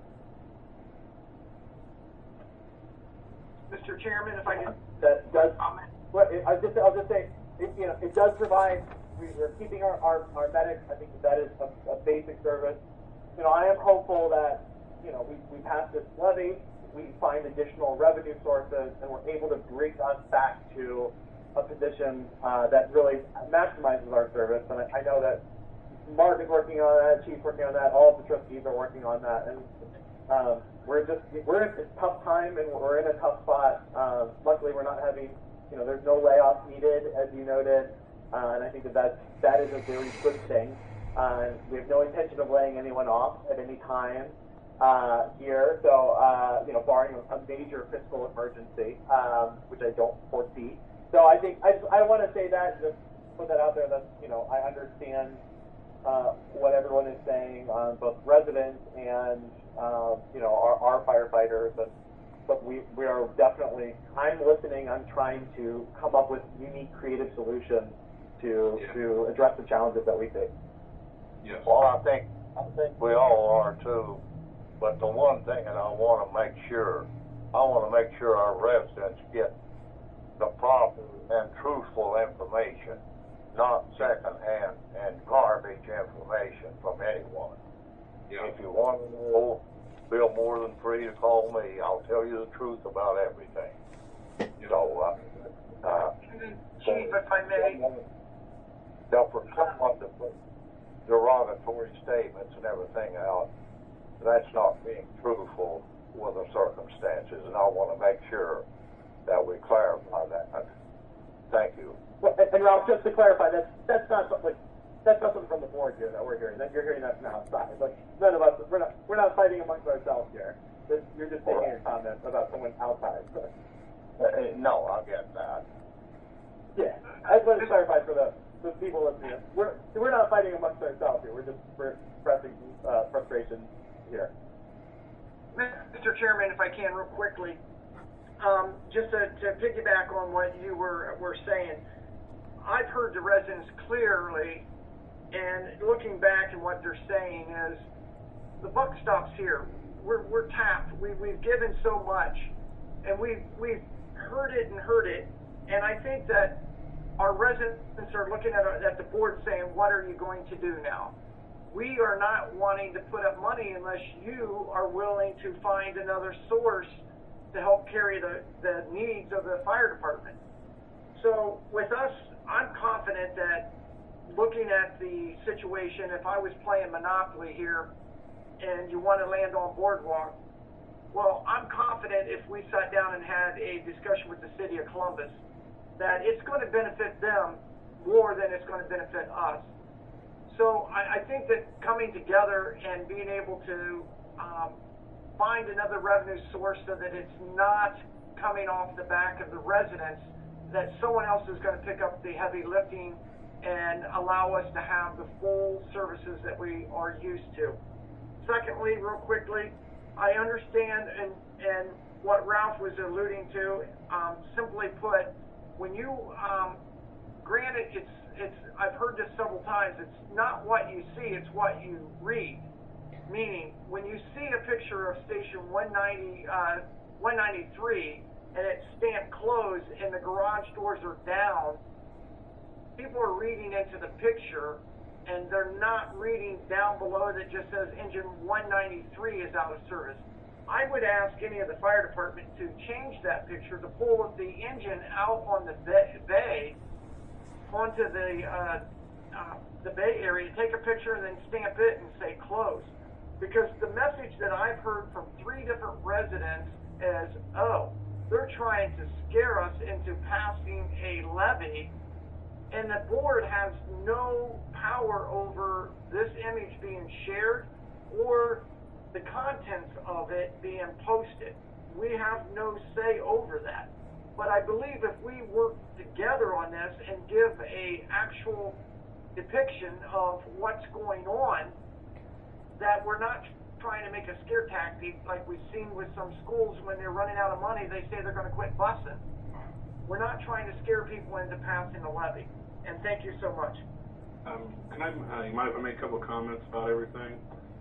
Mister Chairman, if I can, That does. Well, I'll just I'll just say, it, you know, it does provide. We, we're keeping our, our, our medics. I think that, that is a, a basic service. You know, I am hopeful that, you know, we, we pass this levy, we find additional revenue sources, and we're able to bring us back to a position uh, that really maximizes our service. And I, I know that Mark is working on that, Chief's working on that, all of the trustees are working on that. And um, we're just, we're in a tough time, and we're in a tough spot. Uh, luckily, we're not having, you know, there's no layoffs needed, as you noted. Uh, and I think that that's, that is a very good thing. Uh, we have no intention of laying anyone off at any time uh, here. So, uh, you know, barring a major fiscal emergency, um, which I don't foresee. So I think I, I want to say that, just put that out there. That, you know, I understand uh, what everyone is saying, uh, both residents and uh, you know our, our firefighters. And, but we we are definitely. I'm listening. I'm trying to come up with unique, creative solutions to Yeah. to address the challenges that we face. Yes. Well, I think I think we all are too. But the one thing that I want to make sure, I want to make sure our residents get the proper and truthful information, not secondhand and garbage information from anyone. Yeah. If you want to know, feel more than free to call me. I'll tell you the truth about everything. Yeah. So, uh, uh, Chief, if I may. Now, for someone to put derogatory statements and everything out, that's not being truthful with the circumstances, and I want to make sure that we clarify that. Thank you. Well, and, and Ralph, just to clarify, that's that's not something. That's not something from the board here that we're hearing. That you're hearing that from outside. Like none of us, we're not we're not fighting amongst ourselves here. This, you're just making a comment about someone outside. So. Uh, uh, no, I get that. Yeah, I just want to clarify for the, the people listening. We're we're not fighting amongst ourselves here. We're just we're expressing uh, frustration here. Mister Chairman, if I can, real quickly, um, just to, to piggyback on what you were, were saying, I've heard the residents clearly, and looking back and what they're saying is, the buck stops here. We're, we're tapped. We, we've given so much, and we've, we've heard it and heard it, and I think that our residents are looking at, our, at the board saying, what are you going to do now? We are not wanting to put up money unless you are willing to find another source to help carry the, the needs of the fire department. So with us, I'm confident that looking at the situation, if I was playing Monopoly here and you want to land on Boardwalk, well, I'm confident if we sat down and had a discussion with the city of Columbus that it's going to benefit them more than it's going to benefit us. So I, I think that coming together and being able to um, find another revenue source so that it's not coming off the back of the residents, that someone else is going to pick up the heavy lifting and allow us to have the full services that we are used to. Secondly, real quickly, I understand and, and what Ralph was alluding to, um, simply put, when you, um, granted, it's, it's, I've heard this several times, it's not what you see, it's what you read. Meaning, when you see a picture of station one ninety, uh, one ninety-three, and it's stamped closed and the garage doors are down, people are reading into the picture, and they're not reading down below that just says engine one ninety-three is out of service. I would ask any of the fire department to change that picture, to pull the engine out on the bay, onto the, uh, uh, the bay area, take a picture and then stamp it and say close. Because the message that I've heard from three different residents is, oh, they're trying to scare us into passing a levy, and the board has no power over this image being shared or the contents of it being posted. We have no say over that. But I believe if we work together on this and give a actual depiction of what's going on, that we're not trying to make a scare tactic like we've seen with some schools when they're running out of money, they say they're going to quit busing. We're not trying to scare people into passing a levy. And thank you so much. Um, can I, uh, you mind if I make a couple of comments about everything?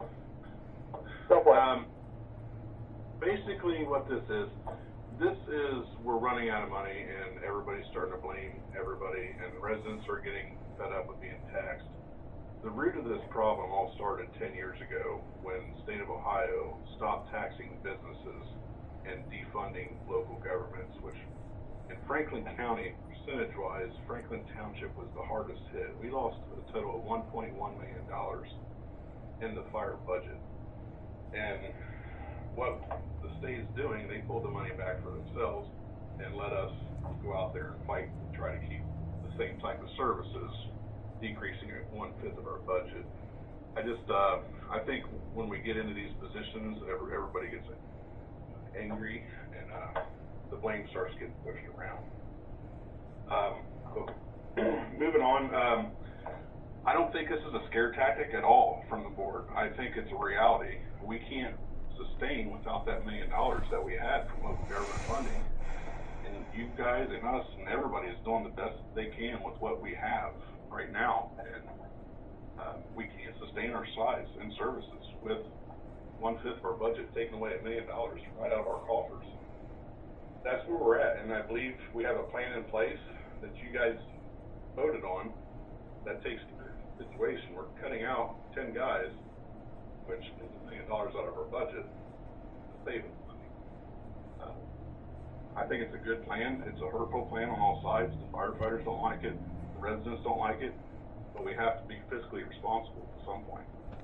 Go for it. Um, basically what this is, this is, we're running out of money and everybody's starting to blame everybody and the residents are getting fed up with being taxed. The root of this problem all started ten years ago when the state of Ohio stopped taxing businesses and defunding local governments, which in Franklin County, percentage-wise, Franklin Township was the hardest hit. We lost a total of one point one million dollars in the fire budget. And what the state is doing, they pulled the money back for themselves and let us go out there and fight and try to keep the same type of services, decreasing at one-fifth of our budget. I just, uh, I think when we get into these positions, everybody gets angry and uh, the blame starts getting pushed around. Um, so moving on, um, I don't think this is a scare tactic at all from the board. I think it's a reality. We can't sustain without that million dollars that we had from local government funding. And you guys and us and everybody is doing the best they can with what we have right now. And uh, we can't sustain our size and services with one-fifth of our budget taking away a million dollars right out of our coffers. That's where we're at, and I believe we have a plan in place that you guys voted on that takes the situation. We're cutting out ten guys, which is a million dollars out of our budget to save them money. Uh, I think it's a good plan. It's a hurtful plan on all sides. The firefighters don't like it. The residents don't like it. But we have to be fiscally responsible at some point.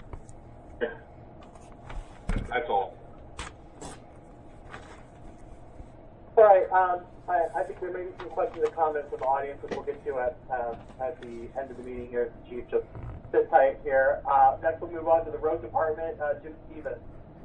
That's all. All right. Um, I, I think there may be some questions and comments from the audience, which we'll get to at uh, at the end of the meeting here. Chief, just sit tight here. Uh, next, we'll move on to the road department. Uh, Jim Stevens.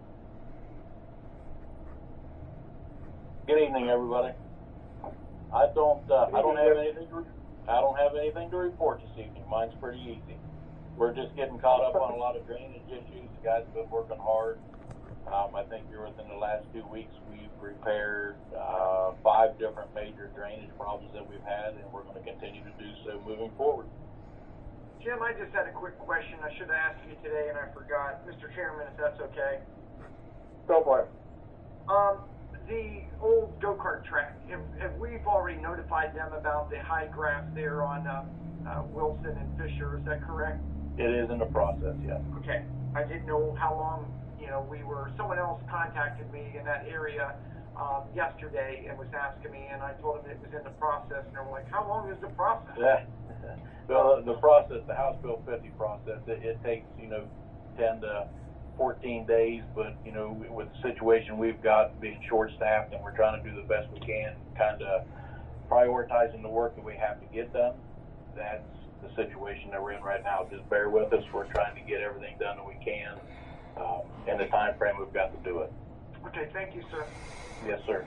Good evening, everybody. I don't. Uh, I don't have anything. To, I don't have anything to report this evening. Mine's pretty easy. We're just getting caught up on a lot of drainage issues. The guys have been working hard. Um, I think here within the last two weeks, we've repaired uh, five different major drainage problems that we've had, and we're going to continue to do so moving forward. Jim, I just had a quick question. I should have asked you today, and I forgot. Mister Chairman, if that's okay. Go for it. Um, the old go-kart track, if, if we've already notified them about the high grass there on uh, uh, Wilson and Fisher, is that correct? It is in the process, yes. Okay. I didn't know how long, you know, we were, someone else contacted me in that area um, yesterday and was asking me, and I told them it was in the process, and they were like, how long is the process? Yeah. Well, the process, the House Bill fifty process, it, it takes, you know, ten to fourteen days, but, you know, with the situation we've got being short-staffed and we're trying to do the best we can, kind of prioritizing the work that we have to get done, that's the situation that we're in right now. Just bear with us. We're trying to get everything done that we can um, in the time frame we've got to do it. Okay, thank you, sir. Yes, sir.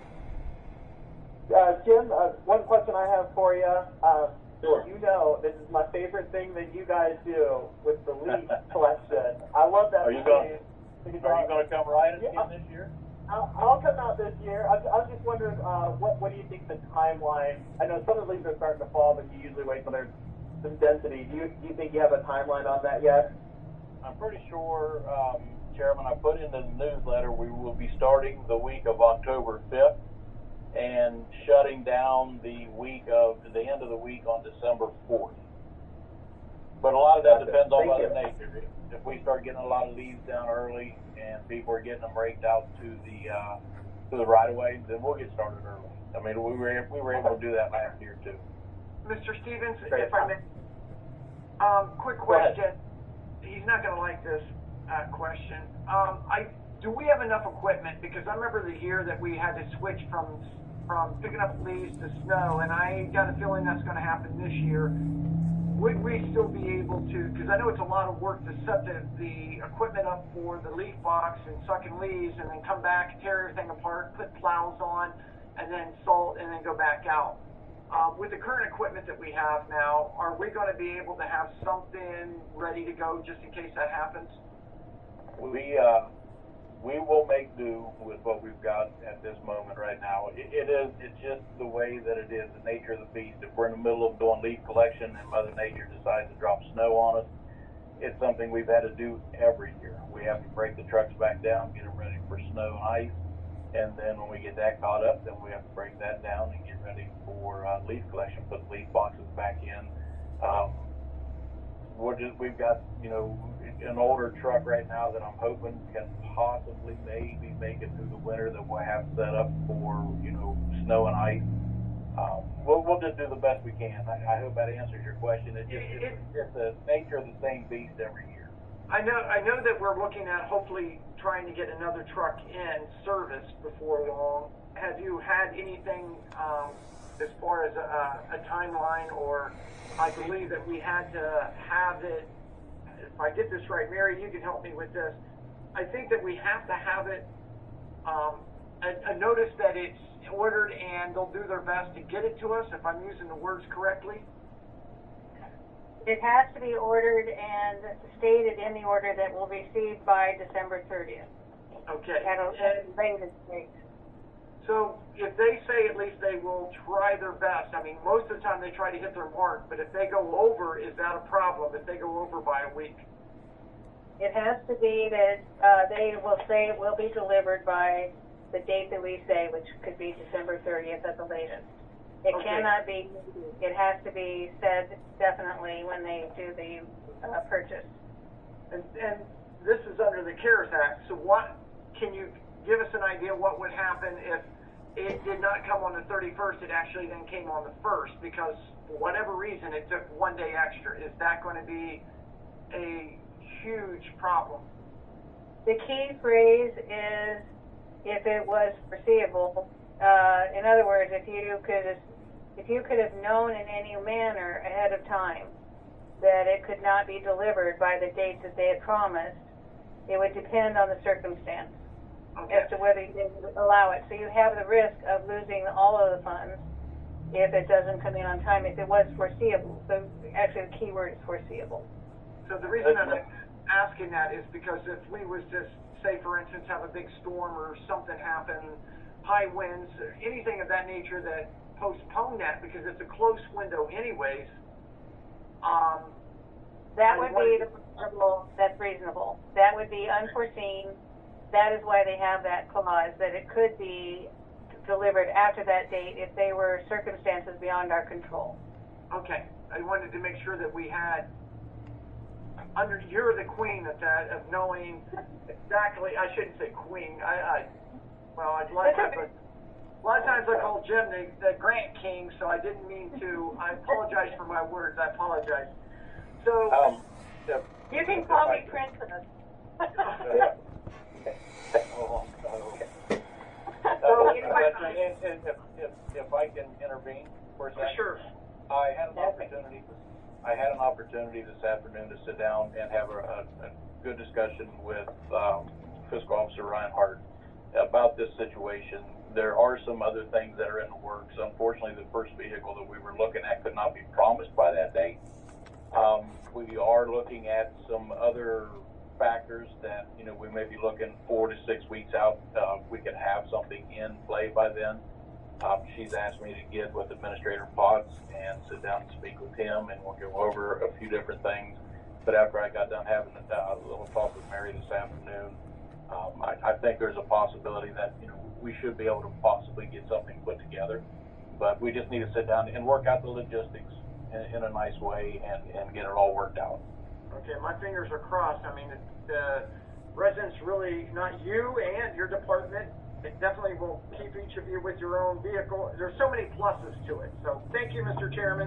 Uh, Jim, uh, one question I have for you. Uh, Sure. You know, this is my favorite thing that you guys do with the leaf collection. I love that. Are you going? Are you going to come ride it Yeah. again this year? I'll, I'll come out this year. I, I was just wondering, uh, what what do you think the timeline? I know some of the leaves are starting to fall, but you usually wait till there's some density. Do you do you think you have a timeline on that yet? I'm pretty sure, um, Chairman, I put in the newsletter we will be starting the week of October fifth and shutting down the week of the end of the week on December fourth. But a lot of that Gotcha. depends on Thank Mother you. Nature. If, if we start getting a lot of leaves down early and people are getting them raked out to the uh, to the right of way, then we'll get started early. I mean, we were we were able to do that last year too. Mister Stevens, Great. if I may, um, quick Go ahead. question. He's not going to like this uh, question. Um, I do we have enough equipment? Because I remember the year that we had to switch from from picking up leaves to snow, and I got a feeling that's going to happen this year. Would we still be able to? Because I know it's a lot of work to set the, the equipment up for the leaf box and sucking leaves, and then come back, tear everything apart, put plows on, and then salt, and then go back out. Uh, with the current equipment that we have now, are we going to be able to have something ready to go just in case that happens? We uh, we will make do with what we've got at this moment right now. It, it is it's just the way that it is, the nature of the beast. If we're in the middle of doing leaf collection and Mother Nature decides to drop snow on us, it's something we've had to do every year. We have to break the trucks back down, get them ready for snow and ice, and then when we get that caught up, then we have to break that down and get ready for uh, leaf collection, put the leaf boxes back in. Um, we're just, we've got, you know, an older truck right now that I'm hoping can possibly maybe make it through the winter that we'll have set up for, you know, snow and ice. Um, we'll, we'll just do the best we can. I, I hope that answers your question. It just, it's, it's the nature of the same beast every year. I know, I know that we're looking at hopefully trying to get another truck in service before long. Have you had anything um, as far as a, a timeline, or I believe that we had to have it, if I get this right, Mary, you can help me with this. I think that we have to have it, um, a, a notice that it's ordered and they'll do their best to get it to us, if I'm using the words correctly. It has to be ordered and stated in the order that will be received by December thirtieth. Okay. At a at a latest date. So if they say at least they will try their best, I mean, most of the time they try to hit their mark, but if they go over, is that a problem, if they go over by a week? It has to be that uh, they will say it will be delivered by the date that we say, which could be December thirtieth at the latest. It Okay. cannot be, it has to be said definitely when they do the uh, purchase. And, and this is under the CARES Act, so what, can you give us an idea what would happen if it did not come on the thirty-first, it actually then came on the first, because for whatever reason it took one day extra? Is that going to be a huge problem? The key phrase is if it was foreseeable. Uh, in other words, if you could, if you could have known in any manner ahead of time that it could not be delivered by the dates that they had promised, it would depend on the circumstance Okay. as to whether you would allow it. So you have the risk of losing all of the funds if it doesn't come in on time, if it was foreseeable. So actually the key word is foreseeable. So the reason I'm asking that is because if we was to say, for instance, have a big storm or something happen, high winds, anything of that nature that postpone that because it's a close window anyways. Um, That I would wanted- be the reasonable, that's reasonable. That would be unforeseen. That is why they have that clause, that it could be delivered after that date if they were circumstances beyond our control. Okay, I wanted to make sure that we had, under, you're the queen of that, of knowing exactly, I shouldn't say queen, I, I well, I'd like to, but a lot of times I call Jim the, the Grant King, so I didn't mean to, I apologize for my words, I apologize. So, Um, if, You can if call I me princess. Oh, okay. So, Uh, anyway, but if, if, if, if I can intervene for a for second. sure. I had an opportunity, I had an opportunity this afternoon to sit down and have a, a, a good discussion with, um, Fiscal Officer Ryan Hart about this situation. There are some other things that are in the works. Unfortunately, the first vehicle that we were looking at could not be promised by that date. Um, we are looking at some other factors that, you know, we may be looking four to six weeks out. Uh, we could have something in play by then. Um, she's asked me to get with Administrator Potts and sit down and speak with him, and we'll go over a few different things. But after I got done having a, a little talk with Mary this afternoon, um, I, I think there's a possibility that, you know, we should be able to possibly get something put together. But we just need to sit down and work out the logistics in, in a nice way and, and get it all worked out. Okay, my fingers are crossed. I mean, the, the residents really, not you and your department, it definitely will keep each of you with your own vehicle. There's so many pluses to it. So thank you, Mister Chairman.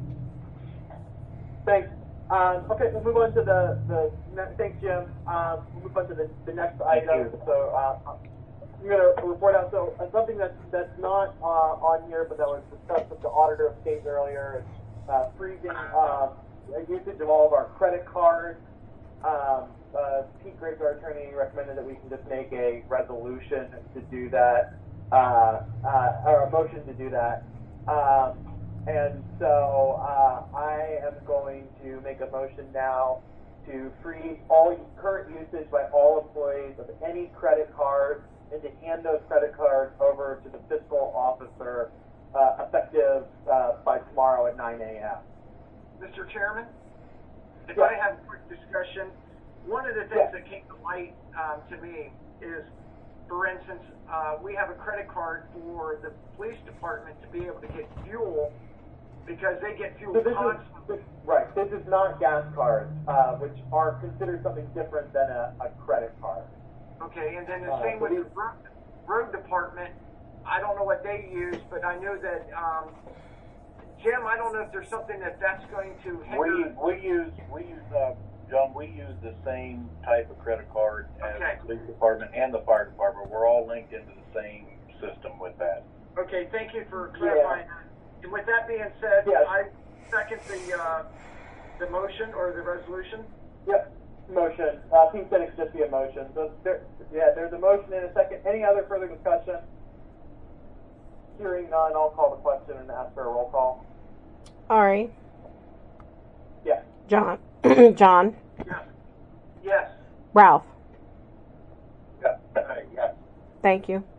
Thanks. Um, okay, we'll move on to the, the ne- thanks, Jim. Um, we'll move on to the, the next item. So uh, I'm going to report out so uh, something that's that's not uh, on here, but that was discussed with the auditor of state earlier. Is uh, freezing uh, usage of all of our credit cards. Um, uh, Pete Graves, our attorney, recommended that we can just make a resolution to do that, uh, uh, or a motion to do that. Um, and so uh, I am going to make a motion now to freeze all current usage by all employees of any credit card and to hand those credit cards over to the fiscal officer uh, effective uh, by tomorrow at nine a m Mister Chairman, if Yeah. I have a quick discussion, one of the things Yeah. that came to light um, to me is, for instance, uh, we have a credit card for the police department to be able to get fuel because they get fuel So this constantly. is, this, right, this is not gas cards, uh, which are considered something different than a, a credit card. Okay, and then the Uh, same so with the these- road, road department. I don't know what they use, but I know that, um, Jim, I don't know if there's something that that's going to We, hinder. we use, we use, uh, John, we use the same type of credit card as Okay. the police department and the fire department. We're all linked into the same system with that. Okay, thank you for clarifying that. And with that being said, Yes. I second the, uh, the motion or the resolution. Yep, motion. Uh, Pete said it could just be a motion. So there, yeah, there's a motion in a second. Any other further discussion? Hearing none, I'll call the question and ask for a roll call. Ari, Yes. John, John, Yes. Yes. Ralph. Yeah, yeah. Thank you.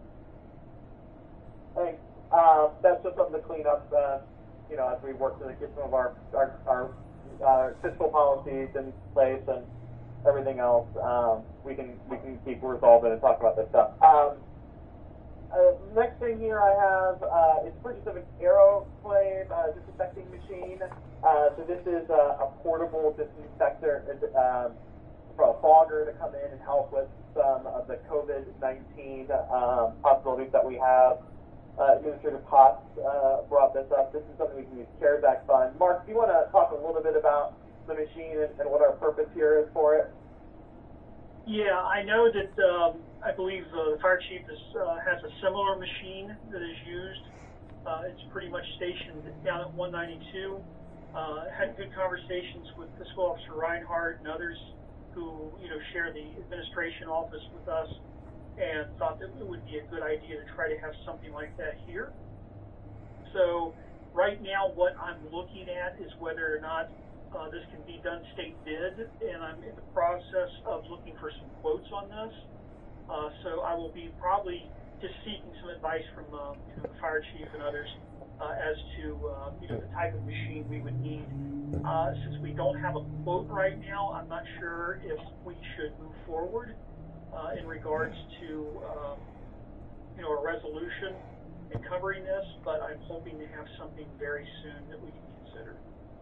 Thanks. Um, that's just something to clean up, uh, you know, as we work to get some of our, our, our uh, fiscal policies in place and everything else. Um, we can, we can keep resolving and talk about this stuff. Um, Uh, next thing here I have uh, is purchase of an Aeroclave uh, disinfecting machine. Uh, so this is uh, a portable disinfector um, for a fogger to come in and help with some of the COVID nineteen um, possibilities that we have. Uh, Administrator Potts uh, brought this up. This is something we can use CARES Act fund. Mark, do you want to talk a little bit about the machine and, and what our purpose here is for it? Yeah, I know that um, I believe uh, the fire chief is, uh, has a similar machine that is used. Uh, it's pretty much stationed down at one ninety-two. Uh, had good conversations with Fiscal Officer Reinhardt and others who, you know, share the administration office with us, and thought that it would be a good idea to try to have something like that here. So right now, what I'm looking at is whether or not Uh, this can be done state bid, and I'm in the process of looking for some quotes on this. Uh, so I will be probably just seeking some advice from uh, you know, the fire chief and others uh, as to uh, you know, the type of machine we would need. Uh, since we don't have a quote right now, I'm not sure if we should move forward uh, in regards to um, you know, a resolution in covering this, but I'm hoping to have something very soon that we can consider.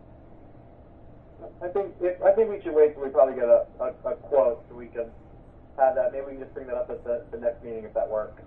I think if, I think we should wait till we probably get a, a, a quote so we can have that. Maybe we can just bring that up at the, the next meeting if that works.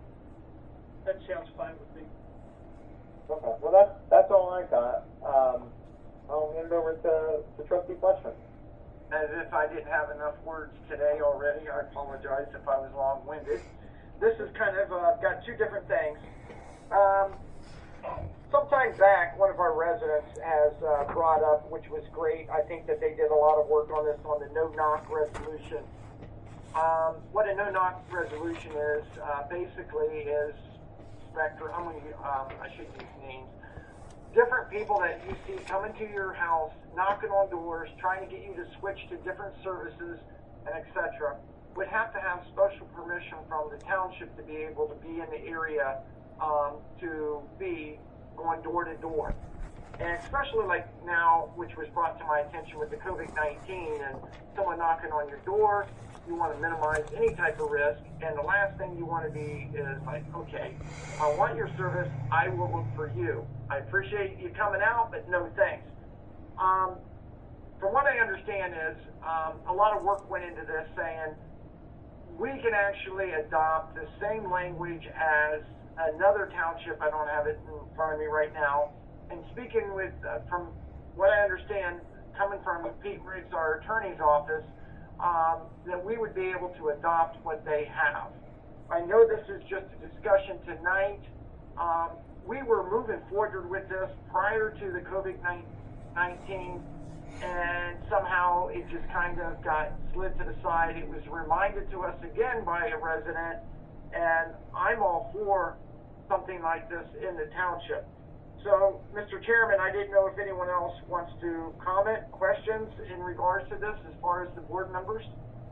That sounds fine with me. Okay. Well, that's that's all I got. Um, I'll hand it over to, to Trustee Fleshman. As if I didn't have enough words today already, I apologize if I was long-winded. This is kind of uh, got two different things. Um, Sometime back, one of our residents has uh, brought up, which was great. I think that they did a lot of work on this, on the no-knock resolution. Um, what a no-knock resolution is, uh, basically is Spectre, I'm gonna, um, I shouldn't use names, different people that you see coming to your house, knocking on doors, trying to get you to switch to different services, and et cetera, would have to have special permission from the township to be able to be in the area um, to be going door to door. And especially like now, which was brought to my attention with the COVID nineteen and someone knocking on your door, you want to minimize any type of risk. And the last thing you want to be is like, okay, I want your service, I will look for you. I appreciate you coming out, but no thanks. Um, from what I understand is um, a lot of work went into this saying we can actually adopt the same language as another township. I don't have it in front of me right now. And speaking with, uh, from what I understand, coming from Pete Riggs, our attorney's office, um, that we would be able to adopt what they have. I know this is just a discussion tonight. Um, we were moving forward with this prior to the COVID nineteen, and somehow it just kind of got slid to the side. It was reminded to us again by a resident, and I'm all for something like this in the township. So, Mister Chairman, I didn't know if anyone else wants to comment, questions in regards to this as far as the board members?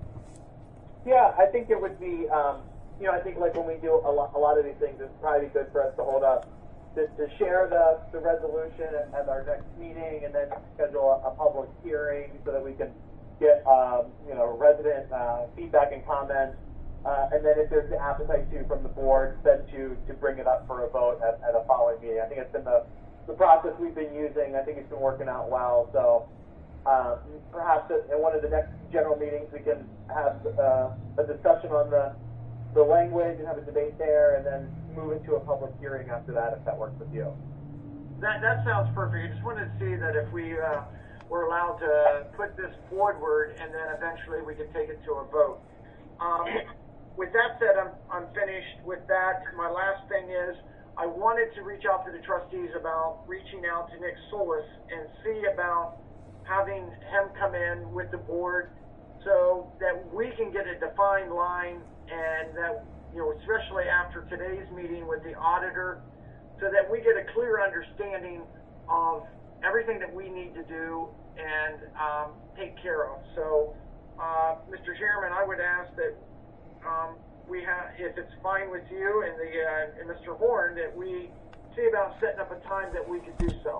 Yeah, I think it would be, um, you know, I think like when we do a lot, a lot of these things, it's probably good for us to hold up, to, to share the, the resolution at, at our next meeting and then schedule a, a public hearing so that we can get, um, you know, resident uh, feedback and comments. Uh, and then if there's the appetite to from the board, then to, to bring it up for a vote at, at a following meeting. I think it's been the, the process we've been using. I think it's been working out well. So uh, perhaps at, at one of the next general meetings we can have uh, a discussion on the, the language and have a debate there and then move into a public hearing after that if that works with you. That, that sounds perfect. I just wanted to see that if we uh, were allowed to put this forward and then eventually we could take it to a vote. Um, With that said, I'm, I'm finished with that. My last thing is I wanted to reach out to the trustees about reaching out to Nick Solis and see about having him come in with the board so that we can get a defined line and that, you know, especially after today's meeting with the auditor, so that we get a clear understanding of everything that we need to do and um, take care of. So, uh, Mister Chairman, I would ask that Um, we have, if it's fine with you and the uh, and Mister Horn, that we see about setting up a time that we could do so.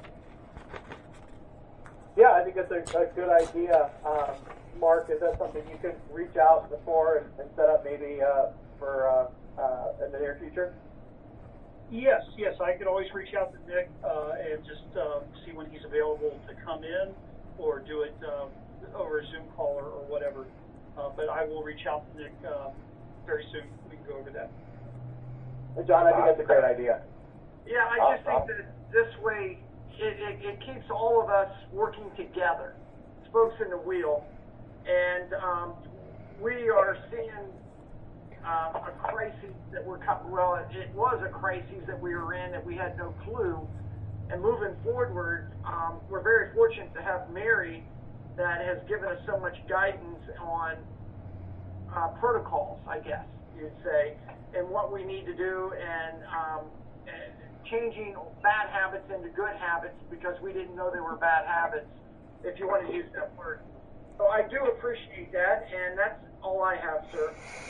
Yeah, I think that's a, a good idea. Um, Mark, is that something you could reach out before and, and set up maybe uh, for uh, uh, in the near future? Yes, yes, I could always reach out to Nick uh, and just uh, see when he's available to come in or do it uh, over a Zoom call or, or whatever. Uh, but I will reach out to Nick uh, very soon. We can go over that. John, I think that's a great idea. Yeah, I just think that this way it, it, it keeps all of us working together, spokes in the wheel, and um, we are seeing uh, a crisis that we're well, it was a crisis that we were in that we had no clue. And moving forward, um, we're very fortunate to have Mary that has given us so much guidance on uh, protocols, I guess you'd say, and what we need to do, and, um, and changing bad habits into good habits because we didn't know they were bad habits if you want to use that word. So I do appreciate that, and that's all I have, sir.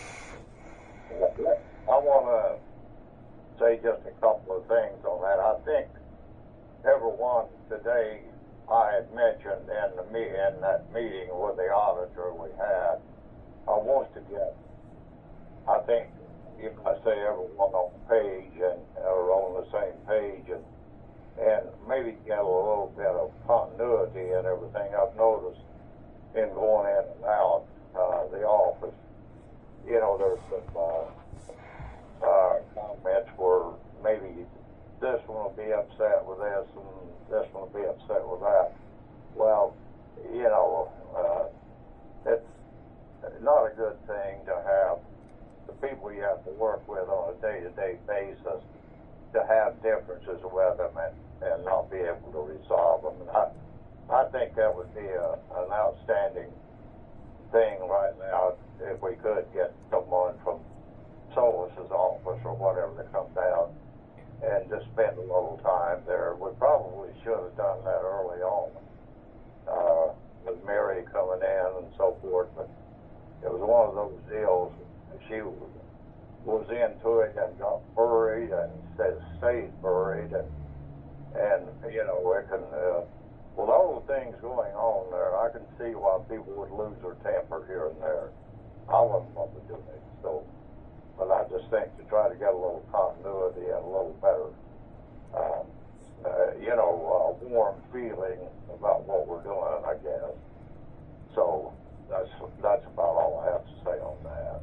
I want to say just a couple of things on that. I think everyone today, I had mentioned in the me in that meeting with the auditor we had, I want to get, I think, if I say everyone on the page and or on the same page, and and maybe get a little bit of continuity and everything. I've noticed in going in and out uh, the office, you know, there's some uh, uh, comments where maybe this one will be upset with this and this one will be upset with that. Well, you know, uh, it's not a good thing to have the people you have to work with on a day-to-day basis to have differences with them and, and not be able to resolve them. And I, I think that would be a, an outstanding thing right now if we could get someone from Solis's office or whatever to come down and just spend a little time there. We probably should have done that early on uh, with Mary coming in and so forth, but it was one of those deals. She was into it and got buried and said stayed buried, and and you know it can uh, with all the things going on there, I can see why people would lose their temper here and there. I wouldn't want to do it, so but I just think to try to get a little continuity and a little better uh, uh, you know uh, warm feeling about what we're doing, I guess. So that's that's about all I have to say on that.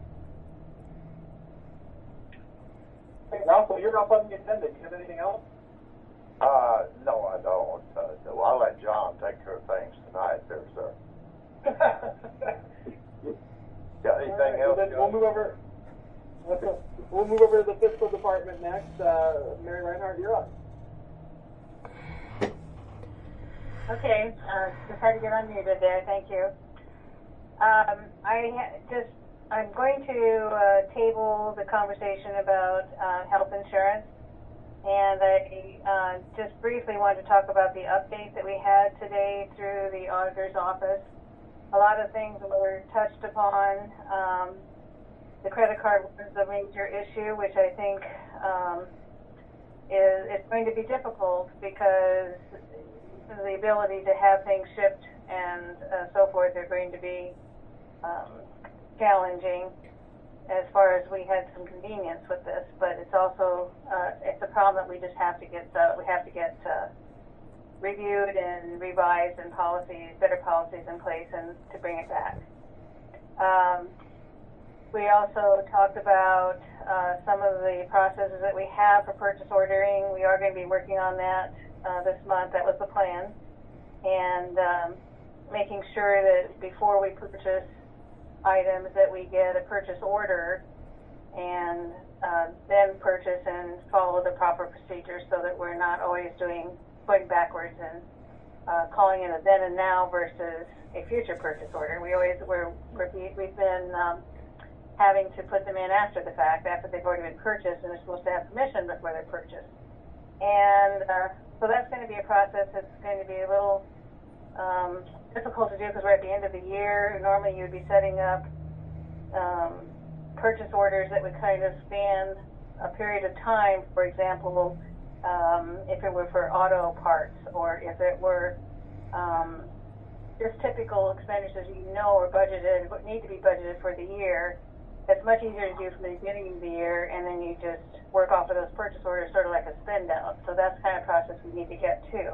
Hey, Russell, you're up on the agenda. Do you have anything else? Uh, no, I don't. Uh, no, I'll let John take care of things tonight there, sir. Got anything right, else? Then we'll move over. Let's go. We'll move over to the fiscal department next. Uh, Mary Reinhardt, you're up. Okay, uh, just had to get unmuted there. Thank you. Um, I ha- just I'm going to uh, table the conversation about uh, health insurance, and I uh, just briefly wanted to talk about the update that we had today through the auditor's office. A lot of things were touched upon. Um, the credit card was a major issue, which I think um, is it's going to be difficult because the ability to have things shipped and uh, so forth are going to be um, challenging as far as we had some convenience with this, but it's also uh, it's a problem that we just have to get uh, we have to get uh, reviewed and revised and policies, better policies in place, and to bring it back. Um, we also talked about uh, some of the processes that we have for purchase ordering. We are going to be working on that uh, this month. That was the plan, and um, making sure that before we purchase items that we get a purchase order and uh, then purchase and follow the proper procedures so that we're not always doing going backwards and uh, calling it a then and now versus a future purchase order. We always we're, we're we've been um, having to put them in after the fact, after they've already been purchased, and they're supposed to have permission before they're purchased. And uh, so that's going to be a process that's going to be a little um, difficult to do because we're at the end of the year. Normally you'd be setting up um, purchase orders that would kind of span a period of time. For example, um, if it were for auto parts, or if it were um, just typical expenditures you know are budgeted, need to be budgeted for the year. It's much easier to do from the beginning of the year, and then you just work off of those purchase orders, sort of like a spend out. So that's the kind of process we need to get to.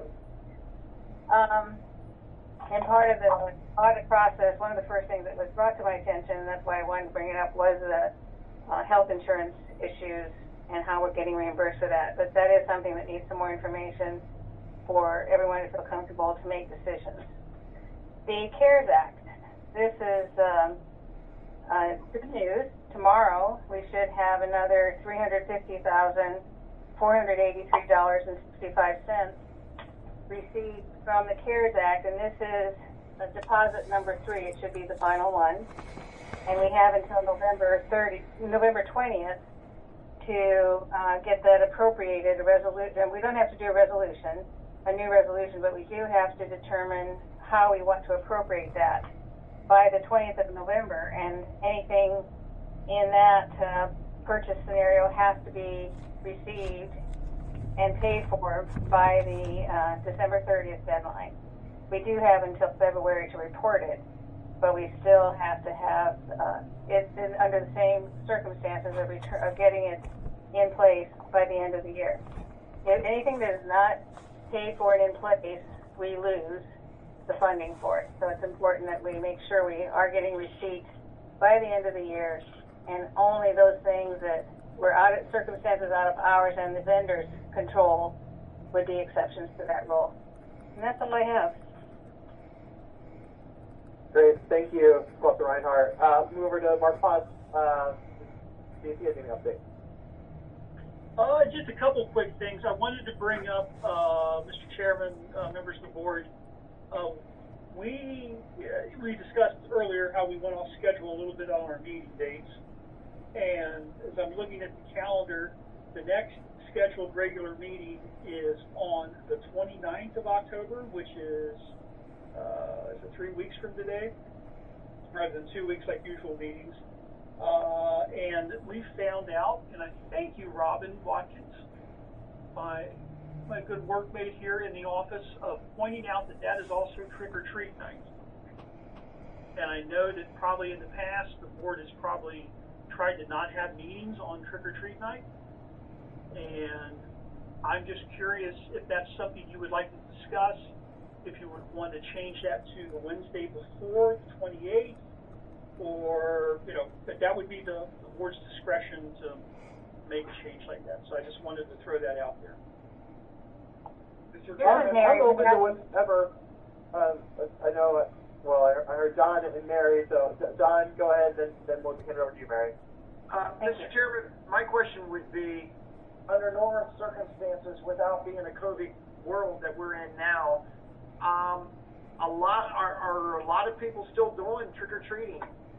Um, And part of the audit process, one of the first things that was brought to my attention, and that's why I wanted to bring it up, was the uh, health insurance issues and how we're getting reimbursed for that. But that is something that needs some more information for everyone to feel comfortable to make decisions. The CARES Act. This is um, uh, good news. Tomorrow we should have another three hundred fifty thousand four hundred eighty-three dollars and sixty-five cents received from the CARES Act, and this is uh, deposit number three. It should be the final one, and we have until November thirtieth, November twentieth, to uh, get that appropriated. A resolution. We don't have to do a resolution, a new resolution, but we do have to determine how we want to appropriate that by the twentieth of November, and anything in that uh, purchase scenario has to be received and paid for by the uh, December thirtieth deadline. We do have until February to report it, but we still have to have uh, it in, under the same circumstances of, return, of getting it in place by the end of the year. If anything that is not paid for and in place, we lose the funding for it. So it's important that we make sure we are getting receipts by the end of the year, and only those things that were out of circumstances out of ours and the vendor's control would be exceptions to that rule. And that's all I have. Great, thank you, Selectman Reinhardt. Uh, move over to Mark Potts. Uh, see if he has any update. Uh, just a couple quick things. I wanted to bring up, uh, Mister Chairman, uh, members of the board. Uh, we uh, we discussed earlier how we went off schedule a little bit on our meeting dates, and as I'm looking at the calendar, the next scheduled regular meeting is on the twenty-ninth of October, which is uh, is it three weeks from today, rather than two weeks like usual meetings. Uh, and we found out, and I thank you, Robin Watkins, my my good workmate here in the office, of pointing out that that is also trick-or-treat night. And I know that probably in the past the board has probably tried to not have meetings on trick-or-treat night. And I'm just curious if that's something you would like to discuss, if you would want to change that to the Wednesday before, the twenty-eighth, or, you know, that that would be the, the board's discretion to make a change like that. So I just wanted to throw that out there. Mister Chairman, I'm open to whatever. Um, I know, well, I, I heard John and Mary, so John, go ahead, then, then we'll hand it over to you, Mary. Uh, Mister Chairman, my question would be, under normal circumstances, without being a COVID world that we're in now, um, a lot are, are a lot of people still doing trick or treating?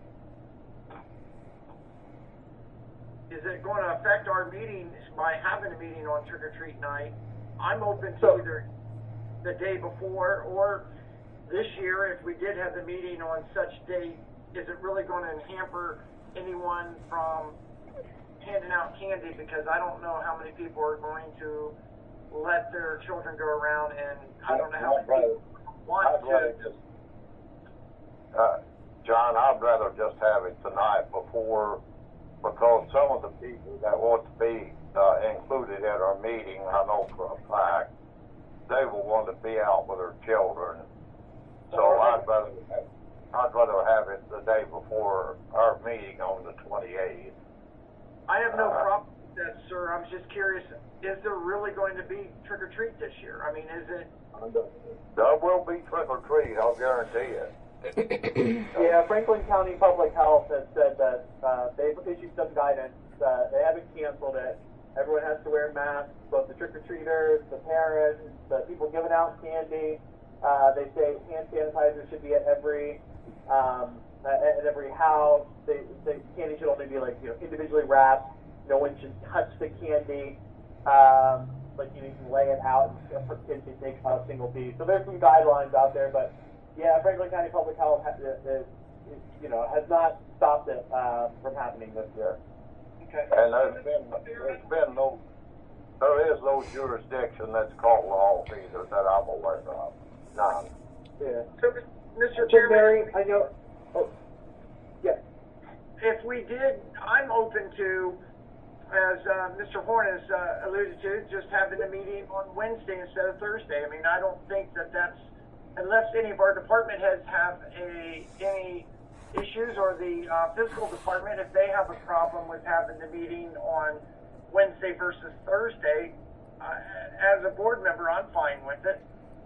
Is it going to affect our meetings by having a meeting on trick or treat night? I'm open to So, either the day before, or this year, if we did have the meeting on such date, is it really going to hamper anyone from handing out candy? Because I don't know how many people are going to let their children go around, and I don't know how many people want I'd rather to. just, uh, John, I'd rather just have it tonight before, because some of the people that want to be uh, included at our meeting, I know for a fact, they will want to be out with their children. So I'd rather, I'd rather have it the day before our meeting on the twenty-eighth. I have no uh, problem with that, sir. I was just curious, is there really going to be trick or treat this year? I mean, is it? There will be trick or treat, I'll guarantee it. Yeah, Franklin County Public Health has said that uh, they've issued some guidance. Uh, they haven't canceled it. Everyone has to wear masks, both the trick-or-treaters, the parents, the people giving out candy. Uh, they say hand sanitizer should be at every um, at, at every house. They say candy should only be like you know individually wrapped. No one should touch the candy. Um, like you, know, you can lay it out and for kids to take a single piece. So there's some guidelines out there, but yeah, Franklin County Public Health has, is, is, you know has not stopped it uh, from happening this year. Okay. And there's been, there's been no, there is no jurisdiction that's called law either that I'm aware of. None. Yeah. So, Mister So Chairman, Mary, I know. Oh, yeah. if we did, I'm open to, as uh, Mister Horn has uh, alluded to, just having a meeting on Wednesday instead of Thursday. I mean, I don't think that that's, unless any of our department heads have a any issues, or the uh, fiscal department, if they have a problem with having the meeting on Wednesday versus Thursday, uh, as a board member, I'm fine with it.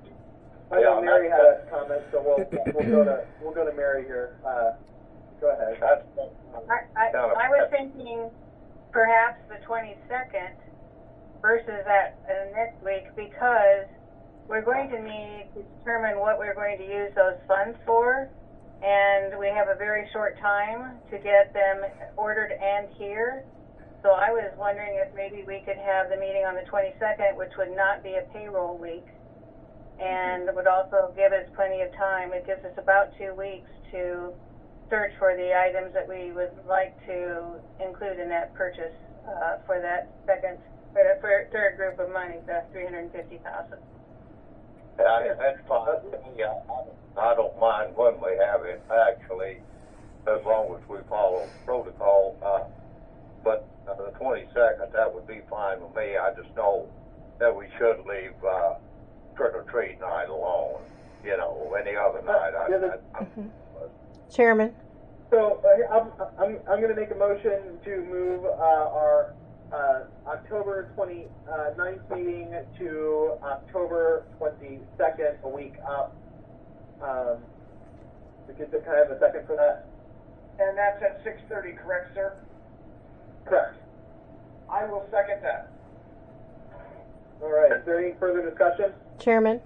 I know Mary had a comment, so we'll we'll go to we'll go to Mary here. Uh, go ahead. I, I, I was thinking perhaps the twenty-second versus that uh, next week, because we're going to need to determine what we're going to use those funds for, and we have a very short time to get them ordered and here. So I was wondering if maybe we could have the meeting on the twenty-second, which would not be a payroll week, and would also give us plenty of time. It gives us about two weeks to search for the items that we would like to include in that purchase uh, for that second, for the for third group of money, the three hundred fifty thousand dollars. Yeah, that's fine. Yeah, I don't mind when we have it, actually, as long as we follow protocol. Uh, but uh, the twenty-second, that would be fine with me. I just know that we should leave uh, trick-or-treat night alone. You know, any other night. I, I, I, Chairman. So uh, I'm, I'm, I'm going to make a motion to move uh, our uh, October twenty-ninth meeting to October twenty-second, a week up. Um, we could can I have a second for that? And that's at six thirty, correct, sir? Correct. I will second that. All right. Is there any further discussion? Chairman.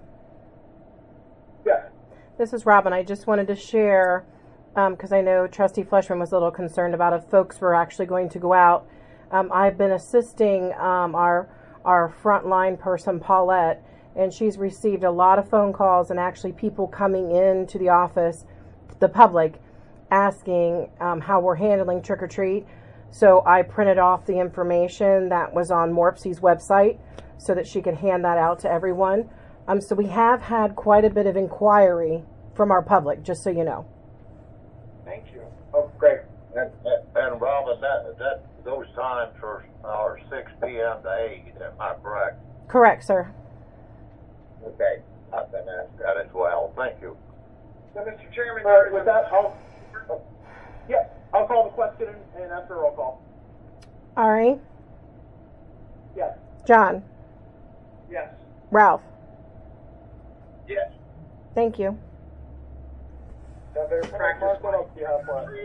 Yes. This is Robin. I just wanted to share, because um, I know Trustee Fleshman was a little concerned about if folks were actually going to go out. Um, I've been assisting um, our our frontline person, Paulette, and she's received a lot of phone calls and actually people coming into the office, the public, asking um, how we're handling trick-or-treat. So I printed off the information that was on MORPSE's website so that she could hand that out to everyone. Um, so we have had quite a bit of inquiry from our public, just so you know. Thank you. Oh, great. And, and, and Robin, that, that those times are, are six p m to eight, am I correct? Correct, sir. Okay, I've been asked that as well. Thank you. So, Mister Chairman, All right, with that, I'll, oh, yeah, I'll call the question and after roll call. Ari? Yes. John? Yes. Ralph? Yes. Thank you. Now, there's Mark, what else do you have for us?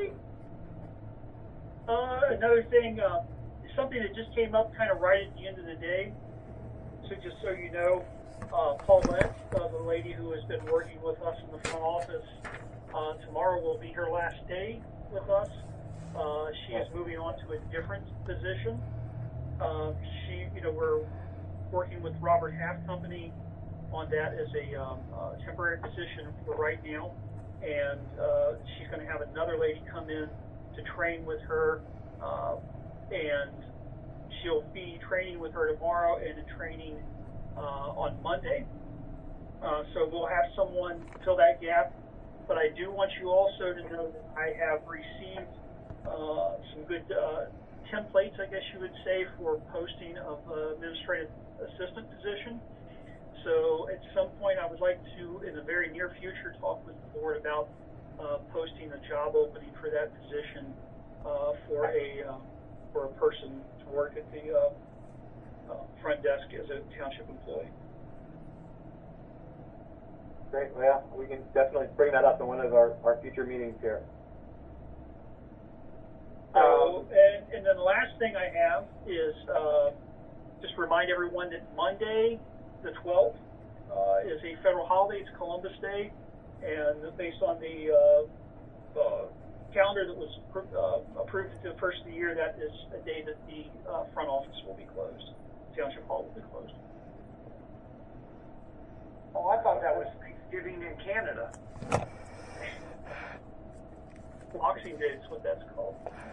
Uh, another thing, uh, something that just came up kind of right at the end of the day. So just so you know, uh, Paulette, uh, the lady who has been working with us in the front office, uh, tomorrow will be her last day with us. Uh, she is moving on to a different position. Uh, she, you know, we're working with Robert Half Company on that as a um, uh, temporary position for right now. And uh, she's going to have another lady come in to train with her, uh, and she'll be training with her tomorrow and in training uh, on Monday. Uh, so we'll have someone fill that gap. But I do want you also to know that I have received uh, some good uh, templates, I guess you would say, for posting of uh, administrative assistant position. So at some point, I would like to, in the very near future, talk with the board about uh, posting a job opening for that position uh, for a um, for a person to work at the uh, uh, front desk as a township employee. Great. Well, yeah, we can definitely bring that up in one of our, our future meetings here. So, and, and then the last thing I have is uh, just remind everyone that Monday, the twelfth, uh, is a federal holiday. It's Columbus Day, and based on the uh, uh, calendar that was uh, approved at the first of the year, that is a day that the uh, front office will be closed. Township Hall will be closed. Oh, I thought that was Thanksgiving in Canada. Boxing Day is what that's called.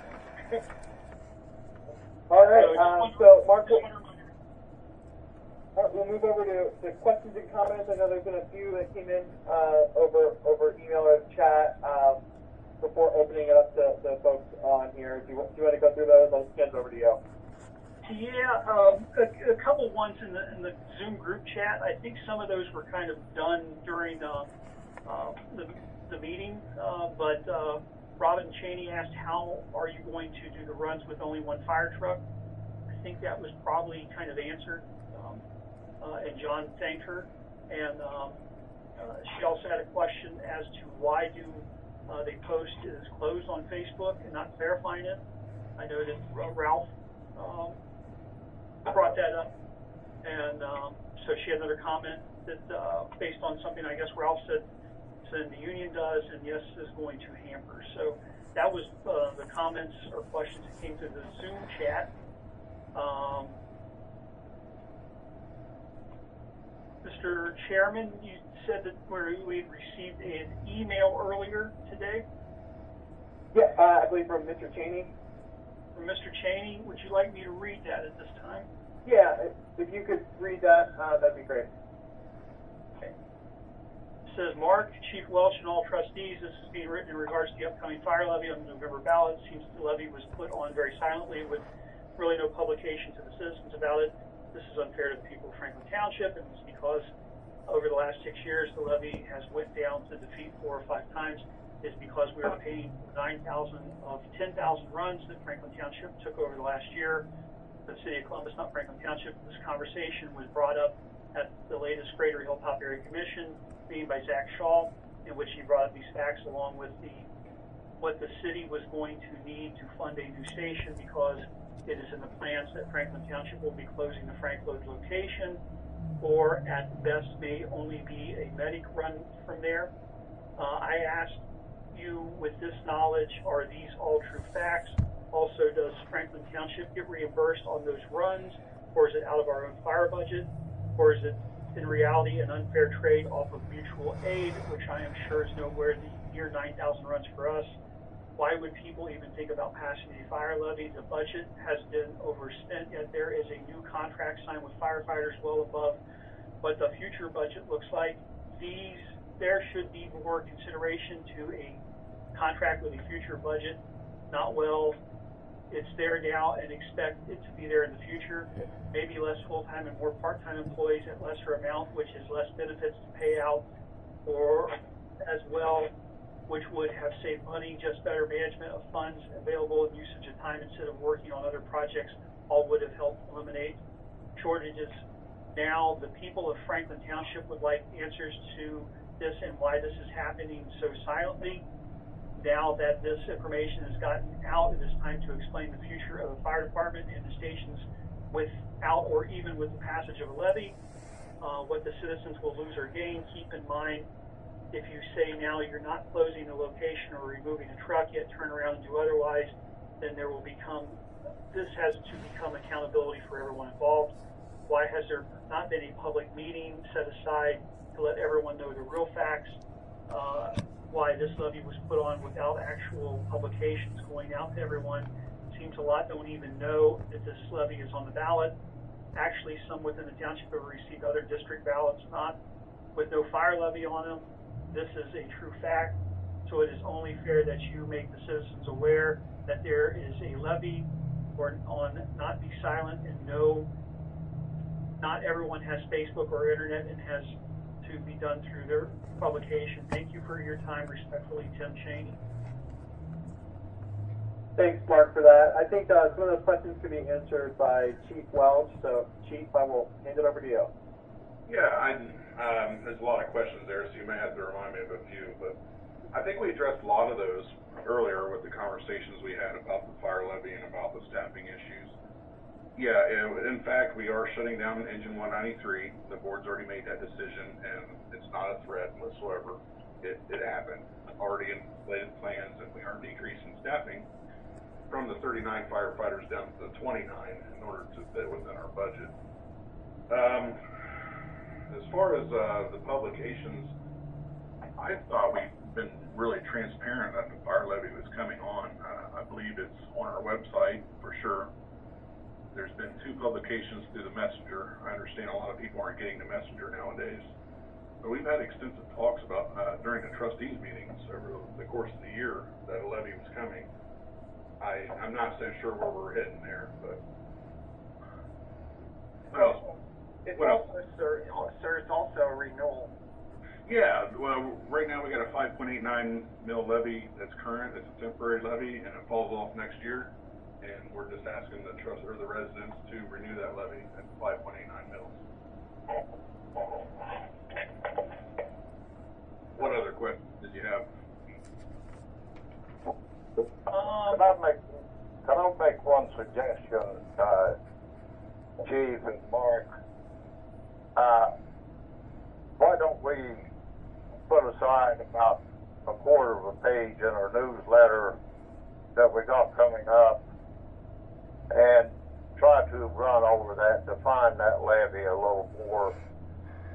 All right. So, Um, one, so, Mark, we'll, one all right, we'll move over to, to questions and comments. I know there's been a few that came in uh, over over email or chat um, before opening it up to the folks on here. Do you, do you want to go through those? I'll send over to you. Yeah, um, a, a couple ones in the in the Zoom group chat. I think some of those were kind of done during uh, uh, the the meeting, uh, but uh, Robin Cheney asked, "How are you going to do the runs with only one fire truck?" I think that was probably kind of answered, um, uh, and John thanked her. And um, uh, she also had a question as to why do uh, they post it as closed on Facebook and not verifying it. I know that uh, Ralph. Um, brought that up, and um, so she had another comment that uh, based on something I guess Ralph said, said the union does, and yes, is going to hamper. So that was uh, the comments or questions that came to the Zoom chat. Um, the Mister Chairman, you said that we had received an email earlier today Yeah, uh, I believe from Mister Cheney. from Mister Cheney. Would you like me to read that at this time? Yeah, if, if you could read that, uh, that'd be great. Okay. It says, Mark, Chief Welch, and all trustees, this is being written in regards to the upcoming fire levy on the November ballot. It seems the levy was put on very silently with really no publication to the citizens about it. This is unfair to the people of Franklin Township, and it's because over the last six years the levy has went down to defeat four or five times. Is because we are paying nine thousand of ten thousand runs that Franklin Township took over the last year. The City of Columbus, not Franklin Township. This conversation was brought up at the latest Greater Hilltop Area Commission meeting by Zach Shaw, in which he brought up these facts along with the what the city was going to need to fund a new station, because it is in the plans that Franklin Township will be closing the Frank Lode location, or at best may only be a medic run from there. Uh, I asked you, with this knowledge, are these all true facts? Also, does Franklin Township get reimbursed on those runs, or is it out of our own fire budget, or is it in reality an unfair trade off of mutual aid, which I am sure is nowhere near nine thousand runs for us? Why would people even think about passing a fire levy? The budget has been overspent, yet there is a new contract signed with firefighters well above what the future budget looks like. These, there should be more consideration to a contract with a future budget. Not well, it's there now and expect it to be there in the future. Maybe less full-time and more part-time employees at lesser amount, which is less benefits to pay out, or as well, which would have saved money, just better management of funds available and usage of time instead of working on other projects, all would have helped eliminate shortages. Now, the people of Franklin Township would like answers to this and why this is happening so silently. Now that this information has gotten out, it is time to explain the future of the fire department and the stations without or even with the passage of a levy. Uh, what the citizens will lose or gain. Keep in mind, if you say now you're not closing the location or removing a truck, yet turn around and do otherwise, then there will become, this has to become accountability for everyone involved. Why has there not been a public meeting set aside to let everyone know the real facts? Uh, why this levy was put on without actual publications going out to everyone? Seems a lot don't even know that this levy is on the ballot. Actually, some within the township have received other district ballots not with no fire levy on them. This is a true fact, so it is only fair that you make the citizens aware that there is a levy, or on not be silent and know not everyone has Facebook or internet and has to be done through their publication. Thank you for your time. Respectfully, Tim Cheney. Thanks, Mark, for that. I think uh, some of those questions can be answered by Chief Welch. So, Chief, I will hand it over to you. Yeah, I, um, there's a lot of questions there, so you may have to remind me of a few, but I think we addressed a lot of those earlier with the conversations we had about the fire levy and about the staffing issues. Yeah, it, in fact, we are shutting down Engine one ninety-three. The board's already made that decision, and it's not a threat whatsoever. It, it happened. Already in related plans, and we are decreasing staffing from the thirty-nine firefighters down to the twenty-nine in order to fit within our budget. Um, as far as uh, the publications, I thought we've been really transparent that the fire levy was coming on. Uh, I believe it's on our website for sure. There's been two publications through the Messenger. I understand a lot of people aren't getting the Messenger nowadays. But we've had extensive talks about, uh, during the trustees meetings over the course of the year, that a levy was coming. I, I'm not so sure where we're heading there, but what else? It's What also, sir, sir, it's also a renewal. Yeah, well, right now we got a five point eight nine mil levy that's current. It's a temporary levy, and it falls off next year. And we're just asking the trust or the residents to renew that levy at five point eight nine mils. What other questions did you have? Can I make, can I make one suggestion, uh, Chief and Mark? Uh, why don't we put aside about a quarter of a page in our newsletter that we got coming up and try to run over that, define that levy a little more,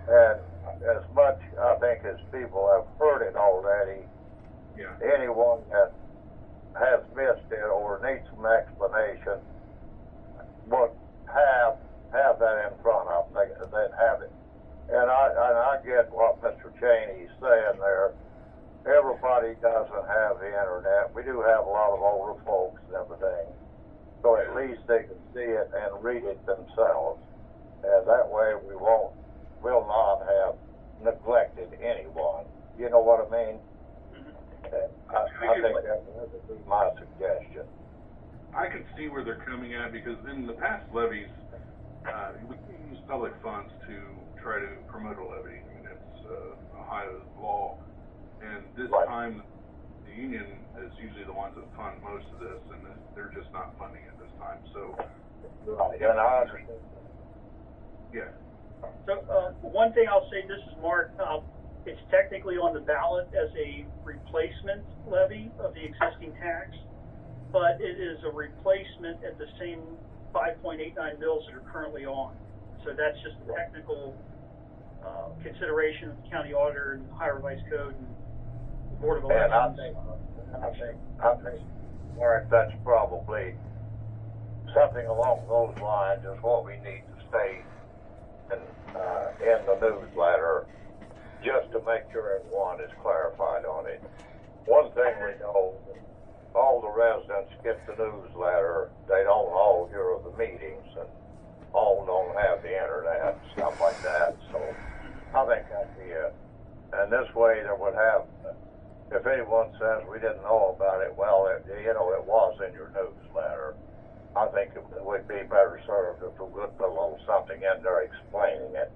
And as much, I think, as people have heard it already, Yeah. anyone that has missed it or needs some explanation would have have that in front of them. They, they'd have it. And I and I get what Mister Cheney's saying there. Everybody doesn't have the internet. We do have a lot of older folks and everything. So at least they can see it and read it themselves. And that way we won't, will not have neglected anyone. You know what I mean? Mm-hmm. I, I think that would be my suggestion. I can see where they're coming at, because in the past levies, uh, we can use public funds to try to promote a levy. I mean, it's uh, Ohio's law. And this right. time, the union is usually the ones that fund most of this, and they're just not funding it this time. So, right. And I understand. Yeah. So uh, one thing I'll say, this is Mark, uh, it's technically on the ballot as a replacement levy of the existing tax, but it is a replacement at the same five point eight nine mills that are currently on. So that's just a technical uh, consideration of the county auditor and Ohio Revised Code and the Board of Elections. And I think, I think, I think, Mark, that's probably something along those lines is what we need to state in, uh, in the newsletter, just to make sure everyone is clarified on it. One thing we know, all the residents get the newsletter, they don't all hear of the meetings, and all don't have the internet and stuff like that, so I think that'd be it. And this way there would have, if anyone says we didn't know about it, well, it, you know, it was in your newsletter. I think it would be better served if we would put a little something in there explaining it.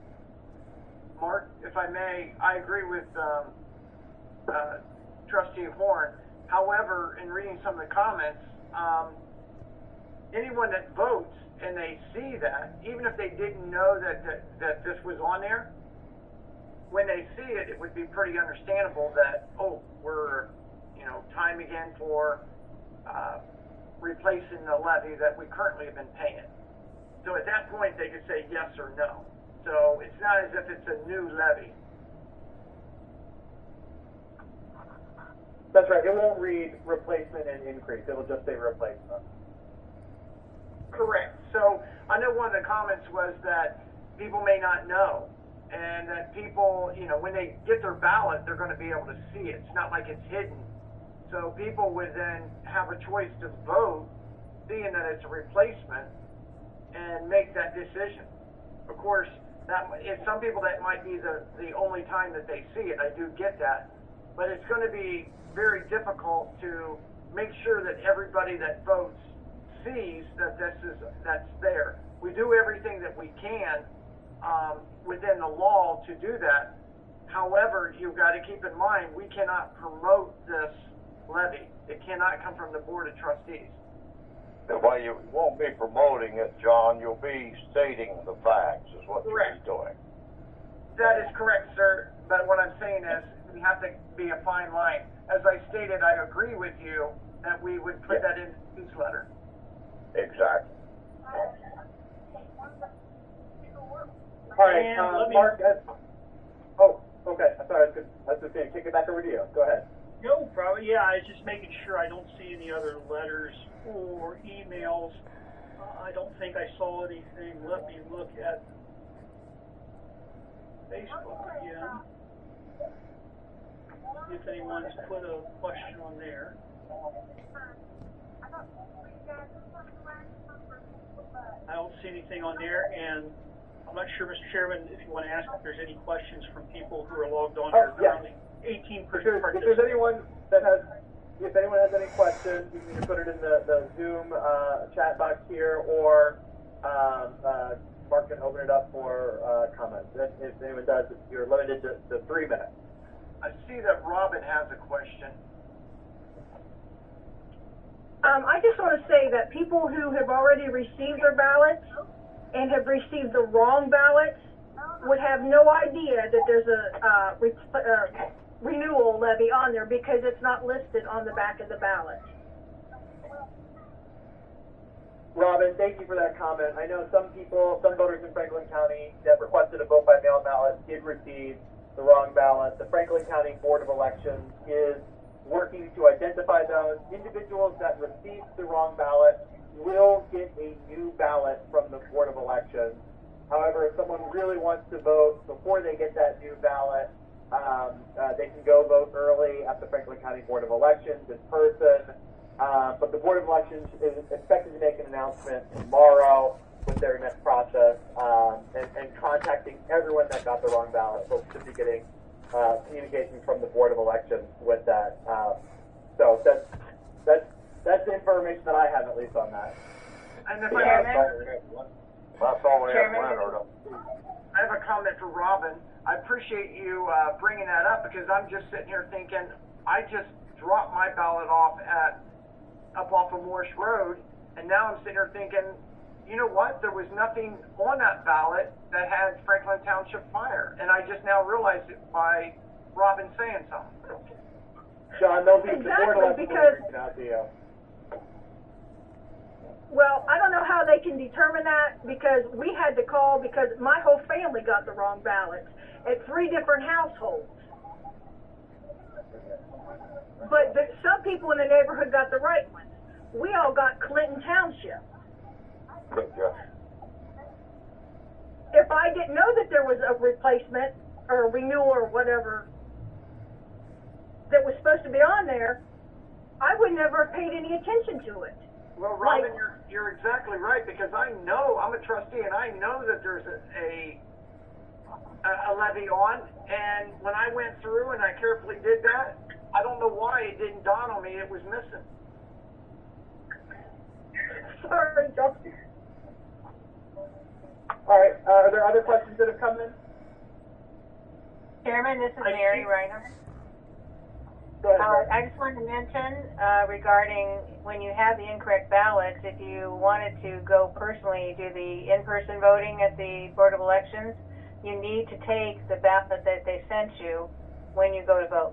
Mark, if I may, I agree with um, uh, Trustee Horn. However, in reading some of the comments, um, anyone that votes and they see that, even if they didn't know that, that, that this was on there, when they see it, it would be pretty understandable that, oh, we're, you know, time again for uh, replacing the levy that we currently have been paying. So at that point, they could say yes or no. So it's not as if it's a new levy. That's right. It won't read replacement and increase. It'll just say replacement. Correct. So I know one of the comments was that people may not know, and that people, you know, when they get their ballot, they're going to be able to see it. It's not like it's hidden. So people would then have a choice to vote, seeing that it's a replacement, and make that decision. Of course, that if some people that might be the, the only time that they see it. I do get that. But it's going to be very difficult to make sure that everybody that votes sees that this is that's there. We do everything that we can um, within the law to do that. However, you've got to keep in mind we cannot promote this levy. It cannot come from the Board of Trustees. Well, you won't be promoting it, John. You'll be stating the facts, is what you'll be doing. That is correct, sir. But what I'm saying is we have to be a fine line. As I stated, I agree with you that we would put yeah. that in the newsletter. Exactly. All right, And um, let me- Mark. Uh, oh, okay. I'm sorry. I was, just, I was just going to kick it back over to you. Go ahead. No, probably, yeah, I was just making sure I don't see any other letters or emails. Uh, I don't think I saw anything. Let me look at Facebook again. If anyone's put a question on there. I don't see anything on there, and I'm not sure, Mister Chairman, if you want to ask if there's any questions from people who are logged on here Oh, yeah. currently. eighteen If percent there's, if there's anyone that has, if anyone has any questions, you can either put it in the, the Zoom uh, chat box here, or um, uh, Mark can open it up for uh, comments. And if anyone does, you're limited to, to three minutes. I see that Robin has a question. Um, I just want to say that people who have already received their ballots and have received the wrong ballots would have no idea that there's a uh, re uh, renewal levy on there because it's not listed on the back of the ballot. Robin, thank you for that comment. I know some people, some voters in Franklin County that requested a vote by mail ballot did receive the wrong ballot. The Franklin County Board of Elections is working to identify those individuals that received the wrong ballot will get a new ballot from the Board of Elections. However, if someone really wants to vote before they get that new ballot, um, uh, they can go vote early at the Franklin County Board of Elections in person. Uh, but the Board of Elections is expected to make an announcement tomorrow with their next process, um, and, and contacting everyone that got the wrong ballot. Folks should be getting uh, communication from the Board of Elections with that. Uh, so that's that's that's the information that I have, at least on that. And if Yeah, I, that's all we have Leonard. I have a comment for Robin. I appreciate you uh, bringing that up, because I'm just sitting here thinking, I just dropped my ballot off at up off of Morse Road, and now I'm sitting here thinking, you know what? There was nothing on that ballot that had Franklin Township Fire, and I just now realized it by Robin saying something. John, they'll be Exactly, because, out to you. well, I don't know how they can determine that, because we had to call because my whole family got the wrong ballots at three different households. But the, some people in the neighborhood got the right ones. We all got Clinton Township. If I didn't know that there was a replacement or a renewal or whatever that was supposed to be on there, I would never have paid any attention to it. Well, Robin, Like- you're you're exactly right, because I know I'm a trustee and I know that there's a, a a levy on, and when I went through and I carefully did that, I don't know why it didn't dawn on me it was missing. Sorry, Justin. All right. Uh, are there other questions that have come in? Chairman, this is Mary Reiner. Go ahead, Uh, Mary. I just wanted to mention uh, regarding when you have the incorrect ballots, if you wanted to go personally do the in-person voting at the Board of Elections, you need to take the ballot that they sent you when you go to vote.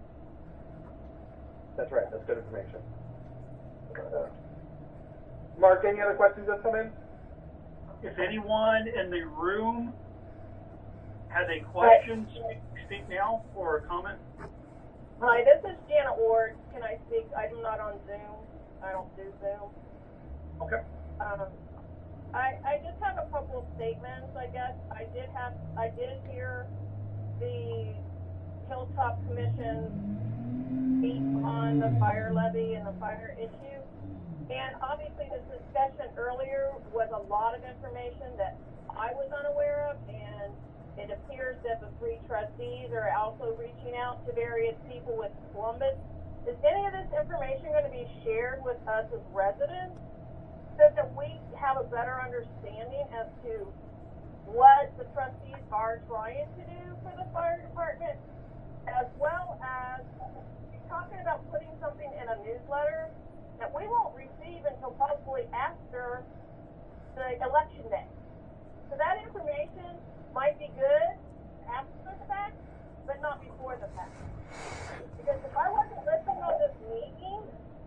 That's right. That's good information. Uh, Mark, any other questions that have come in? If anyone in the room has a question, speak, speak now or a comment. Hi, this is Janet Ward. Can I speak? I'm not on Zoom. I don't do Zoom. Okay. Um, I, I just have a couple of statements, I guess. I did have, I did hear the Hilltop Commission speak on the fire levy and the fire issue. And obviously this discussion earlier was a lot of information that I was unaware of, and it appears that the three trustees are also reaching out to various people with Columbus. Is any of this information going to be shared with us as residents so that we have a better understanding as to what the trustees are trying to do for the fire department, as well as talking about putting something in a newsletter that we won't receive until probably after the election day. So that information might be good after the fact, but not before the fact. Because if I wasn't listening on this meeting,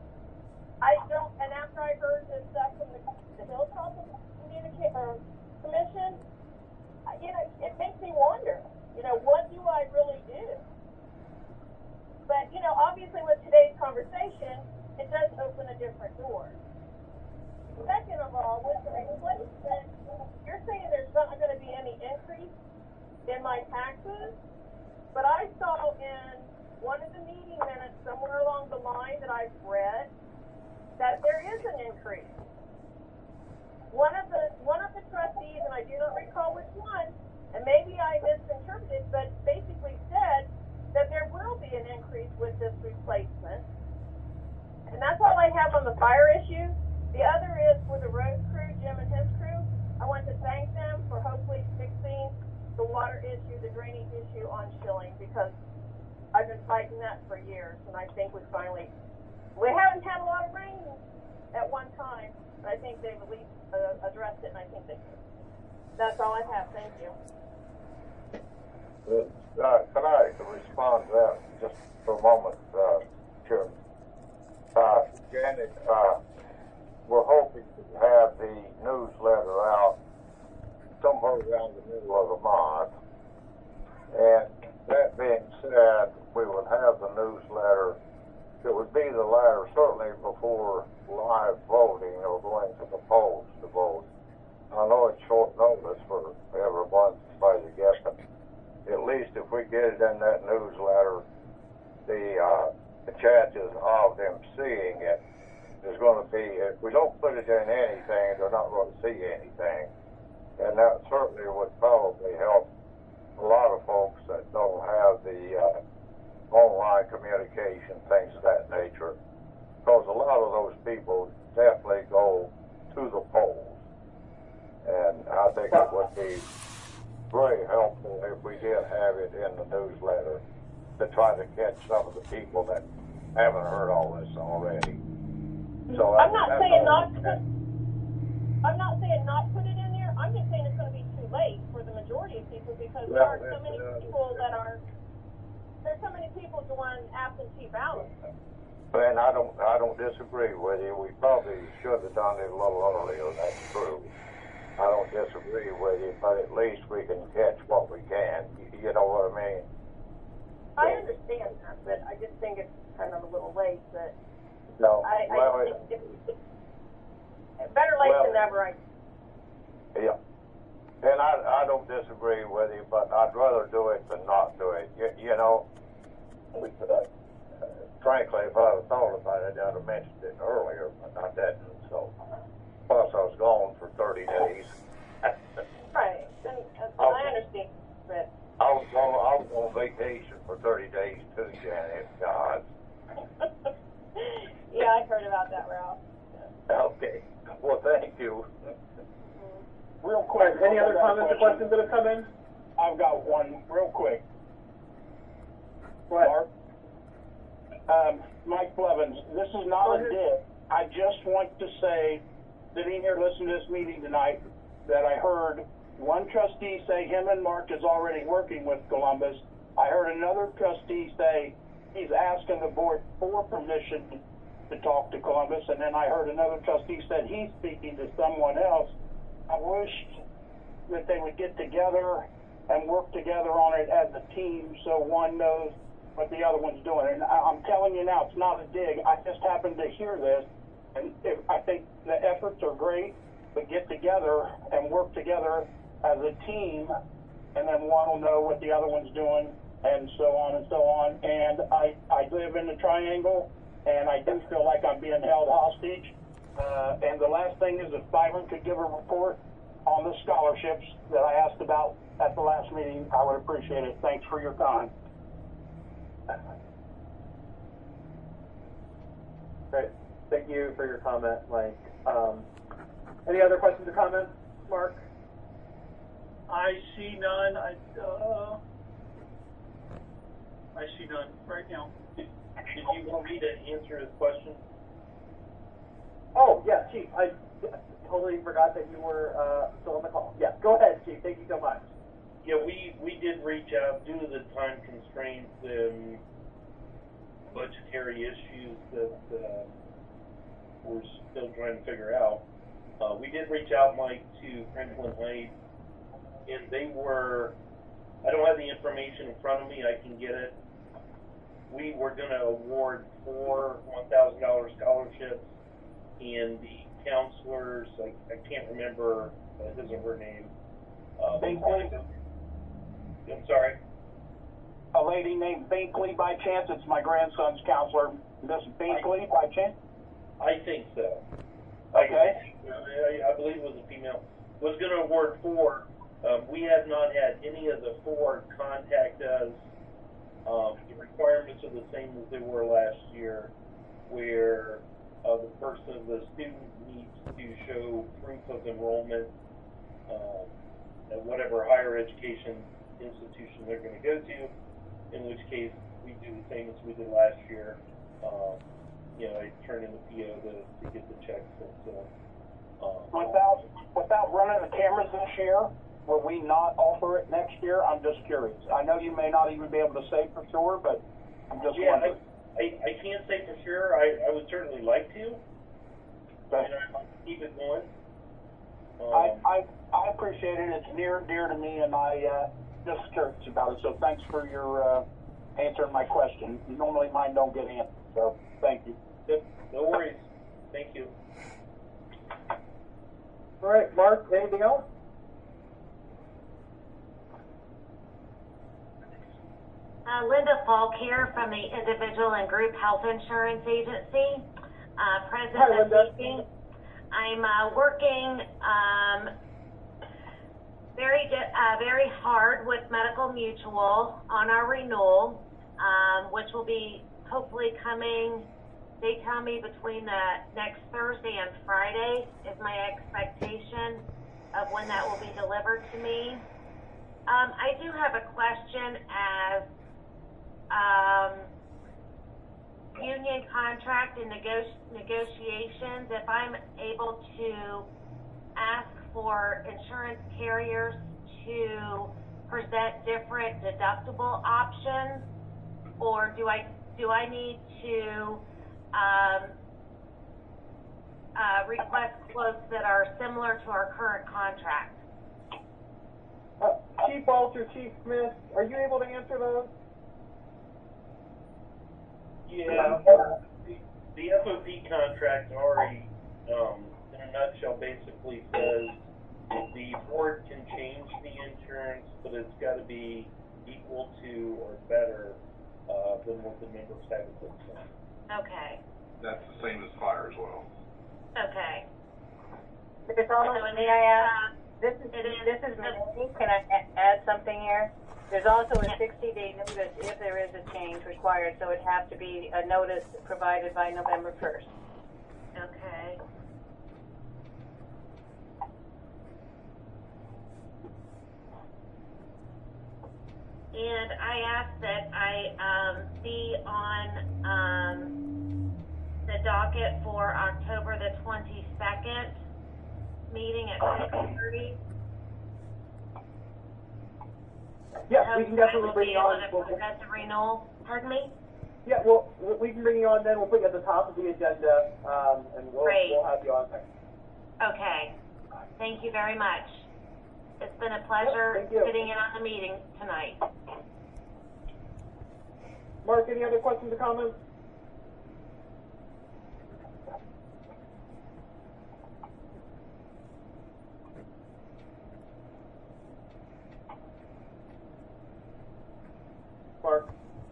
I don't, and after I heard this stuff from the, the Hilltop Communica- or Commission, I- you know, it makes me wonder, you know, what do I really do? But, you know, obviously with today's conversation, it does open a different door. Second of all, with the replacement, you're saying there's not going to be any increase in my taxes, but I saw in one of the meeting minutes somewhere along the line that I've read that there is an increase. One of the one of the trustees, and I do not recall which one, and maybe I misinterpreted, but basically said that there will be an increase with this replacement. And that's all I have on the fire issue. The other is for the road crew, Jim and his crew. I want to thank them for hopefully fixing the water issue, the drainage issue on Schilling, because I've been fighting that for years, and I think we finally, we haven't had a lot of rain at one time, but I think they've at least uh, addressed it, and I think they can. That's all I have. Thank you. Uh, can I respond to that just for a moment, uh, Chairman? Uh, Janet, uh, we're hoping to have the newsletter out somewhere around the middle of the month. And that being said, we would have the newsletter. It would be the latter certainly before live voting or going to the polls to vote. I know it's short notice for everyone to try to get them. At least if we get it in that newsletter, the, uh, the chances of them seeing it is going to be, if we don't put it in anything, they're not going to see anything. And that certainly would probably help a lot of folks that don't have the uh, online communication, things of that nature. Because a lot of those people definitely go to the polls. And I think it would be very helpful if we did have it in the newsletter to try to catch some of the people that haven't heard all this already. So I'm I, not that's saying all. not to, I'm not saying not put it in there. I'm just saying it's going to be too late for the majority of people because there Well, are so it's, many uh, people that are, there's so many people doing absentee ballots. And I don't, I don't disagree with you. We probably should have done it a little earlier. That's true. I don't disagree with you, but at least we can catch what we can. You, you know what I mean? I understand that, but I just think it's kind of a little late. But No. I, I well, just think it's, it's better late well, than never. I Yeah. And I, I don't disagree with you, but I'd rather do it than not do it. You, you know, we, uh, frankly, if I'd have thought about it, I'd have mentioned it earlier, but I didn't. So, plus I was gone for thirty days. right, and, and I, I understand, but I was on, I was on vacation for thirty days too, Janet. God. yeah, I heard about that, Ralph. Okay. Well, thank you. Real quick. Any other comments or questions that have come in? I've got one real quick. Go ahead. Mark. Um, Mike Blevins, this is not a dig. I just want to say, sitting here listening to this meeting tonight, that I heard one trustee say him and Mark is already working with Columbus. I heard another trustee say he's asking the board for permission to talk to Columbus, and then I heard another trustee said he's speaking to someone else. I wish that they would get together and work together on it as a team so one knows what the other one's doing. And I, I'm telling you now, it's not a dig. I just happened to hear this, and if, I think the efforts are great, but get together and work together as a team, and then one will know what the other one's doing, and so on and so on. And I, I live in the Triangle, and I do feel like I'm being held hostage. Uh, and the last thing is if Byron could give a report on the scholarships that I asked about at the last meeting, I would appreciate it. Thanks for your time. Great. Thank you for your comment, Mike. Um, any other questions or comments, Mark? I see none. I, uh, I see none right now. Did you want me to answer his question? Oh, yeah, Chief. I totally forgot that you were uh, still on the call. Yeah, go ahead, Chief. Thank you so much. Yeah, we, we did reach out due to the time constraints and budgetary issues that uh, we're still trying to figure out. Uh, we did reach out, Mike, to Franklin Heights, and they were, I don't have the information in front of me, I can get it. We were going to award four one thousand dollar scholarships, and the counselors, I, I can't remember uh, his or her name. Uh, Binkley? I'm sorry? A lady named Binkley by chance? It's my grandson's counselor. Miss Binkley by chance? I think so. Okay. I, I believe it was a female. Was going to award four. Um, we have not had any of the four contact us. Um, the requirements are the same as they were last year, where uh, the person, the student needs to show proof of enrollment um, at whatever higher education institution they're going to go to, in which case we do the same as we did last year. Um, you know, I turn in the P O to, to get the checks and so on. Um, Without, without running the cameras this year, will we not offer it next year? I'm just curious. I know you may not even be able to say for sure, but I'm just yeah, wondering. I, I, I can't say for sure. I, I would certainly like to. Okay. And I'd like to keep it going. Um, I, I I appreciate it. It's near and dear to me, and I uh, just curious about it. So thanks for your uh, answering my question. Normally mine don't get answered, so thank you. Yep, no worries. Thank you. All right, Mark, anything else? Uh, Linda Falk here from the Individual and Group Health Insurance Agency. Uh, present Hi, this Linda. evening. I'm uh, working um, very di- uh, very hard with Medical Mutual on our renewal, um, which will be hopefully coming. They tell me between the next Thursday and Friday is my expectation of when that will be delivered to me. Um, I do have a question as um, union contract and nego- negotiations. If I'm able to ask for insurance carriers to present different deductible options, or do I do I need to um, uh, request quotes that are similar to our current contract? Uh, Chief Walter, Chief Smith, are you able to answer those? Yeah, the, the F O P contract already, um, in a nutshell, basically says the board can change the insurance, but it's got to be equal to or better uh, than what the members have at this point. Okay. That's the same as fire as well. Okay. Miz Allen, So may I ask? uh, This is it is, this is Renee. Can I a- add something here? There's also a sixty day notice if there is a change required, so it'd have to be a notice provided by November first. Okay. And I asked that I um, be on um, the docket for October the twenty-second meeting at six thirty. Yeah, we can definitely bring you on. Able to present the renewal. Pardon me? Yeah, well, we can bring you on then. We'll put you at the top of the agenda, um, and we'll, Great. we'll have you on there. Okay. Thank you very much. It's been a pleasure Yep, thank you. sitting in on the meeting tonight. Mark, any other questions or comments? Mark?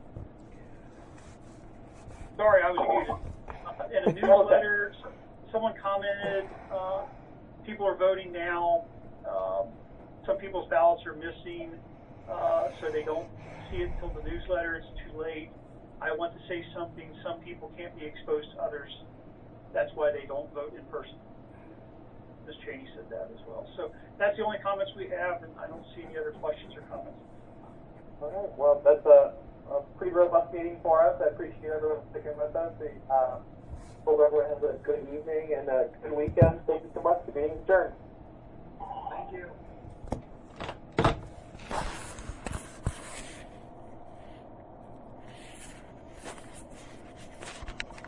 Sorry, I was muted. Uh, in a newsletter, someone commented, uh, people are voting now. Um, some people's ballots are missing, uh, so they don't see it until the newsletter. It's too late. I want to say something. Some people can't be exposed to others. That's why they don't vote in person. Miz Cheney said that as well. So that's the only comments we have, and I don't see any other questions or comments. All right, well, that's a, a pretty robust meeting for us. I appreciate everyone sticking with us. We, uh, hope everyone has a good evening and a good weekend. Thank you so much. The meeting is adjourned. Thank you.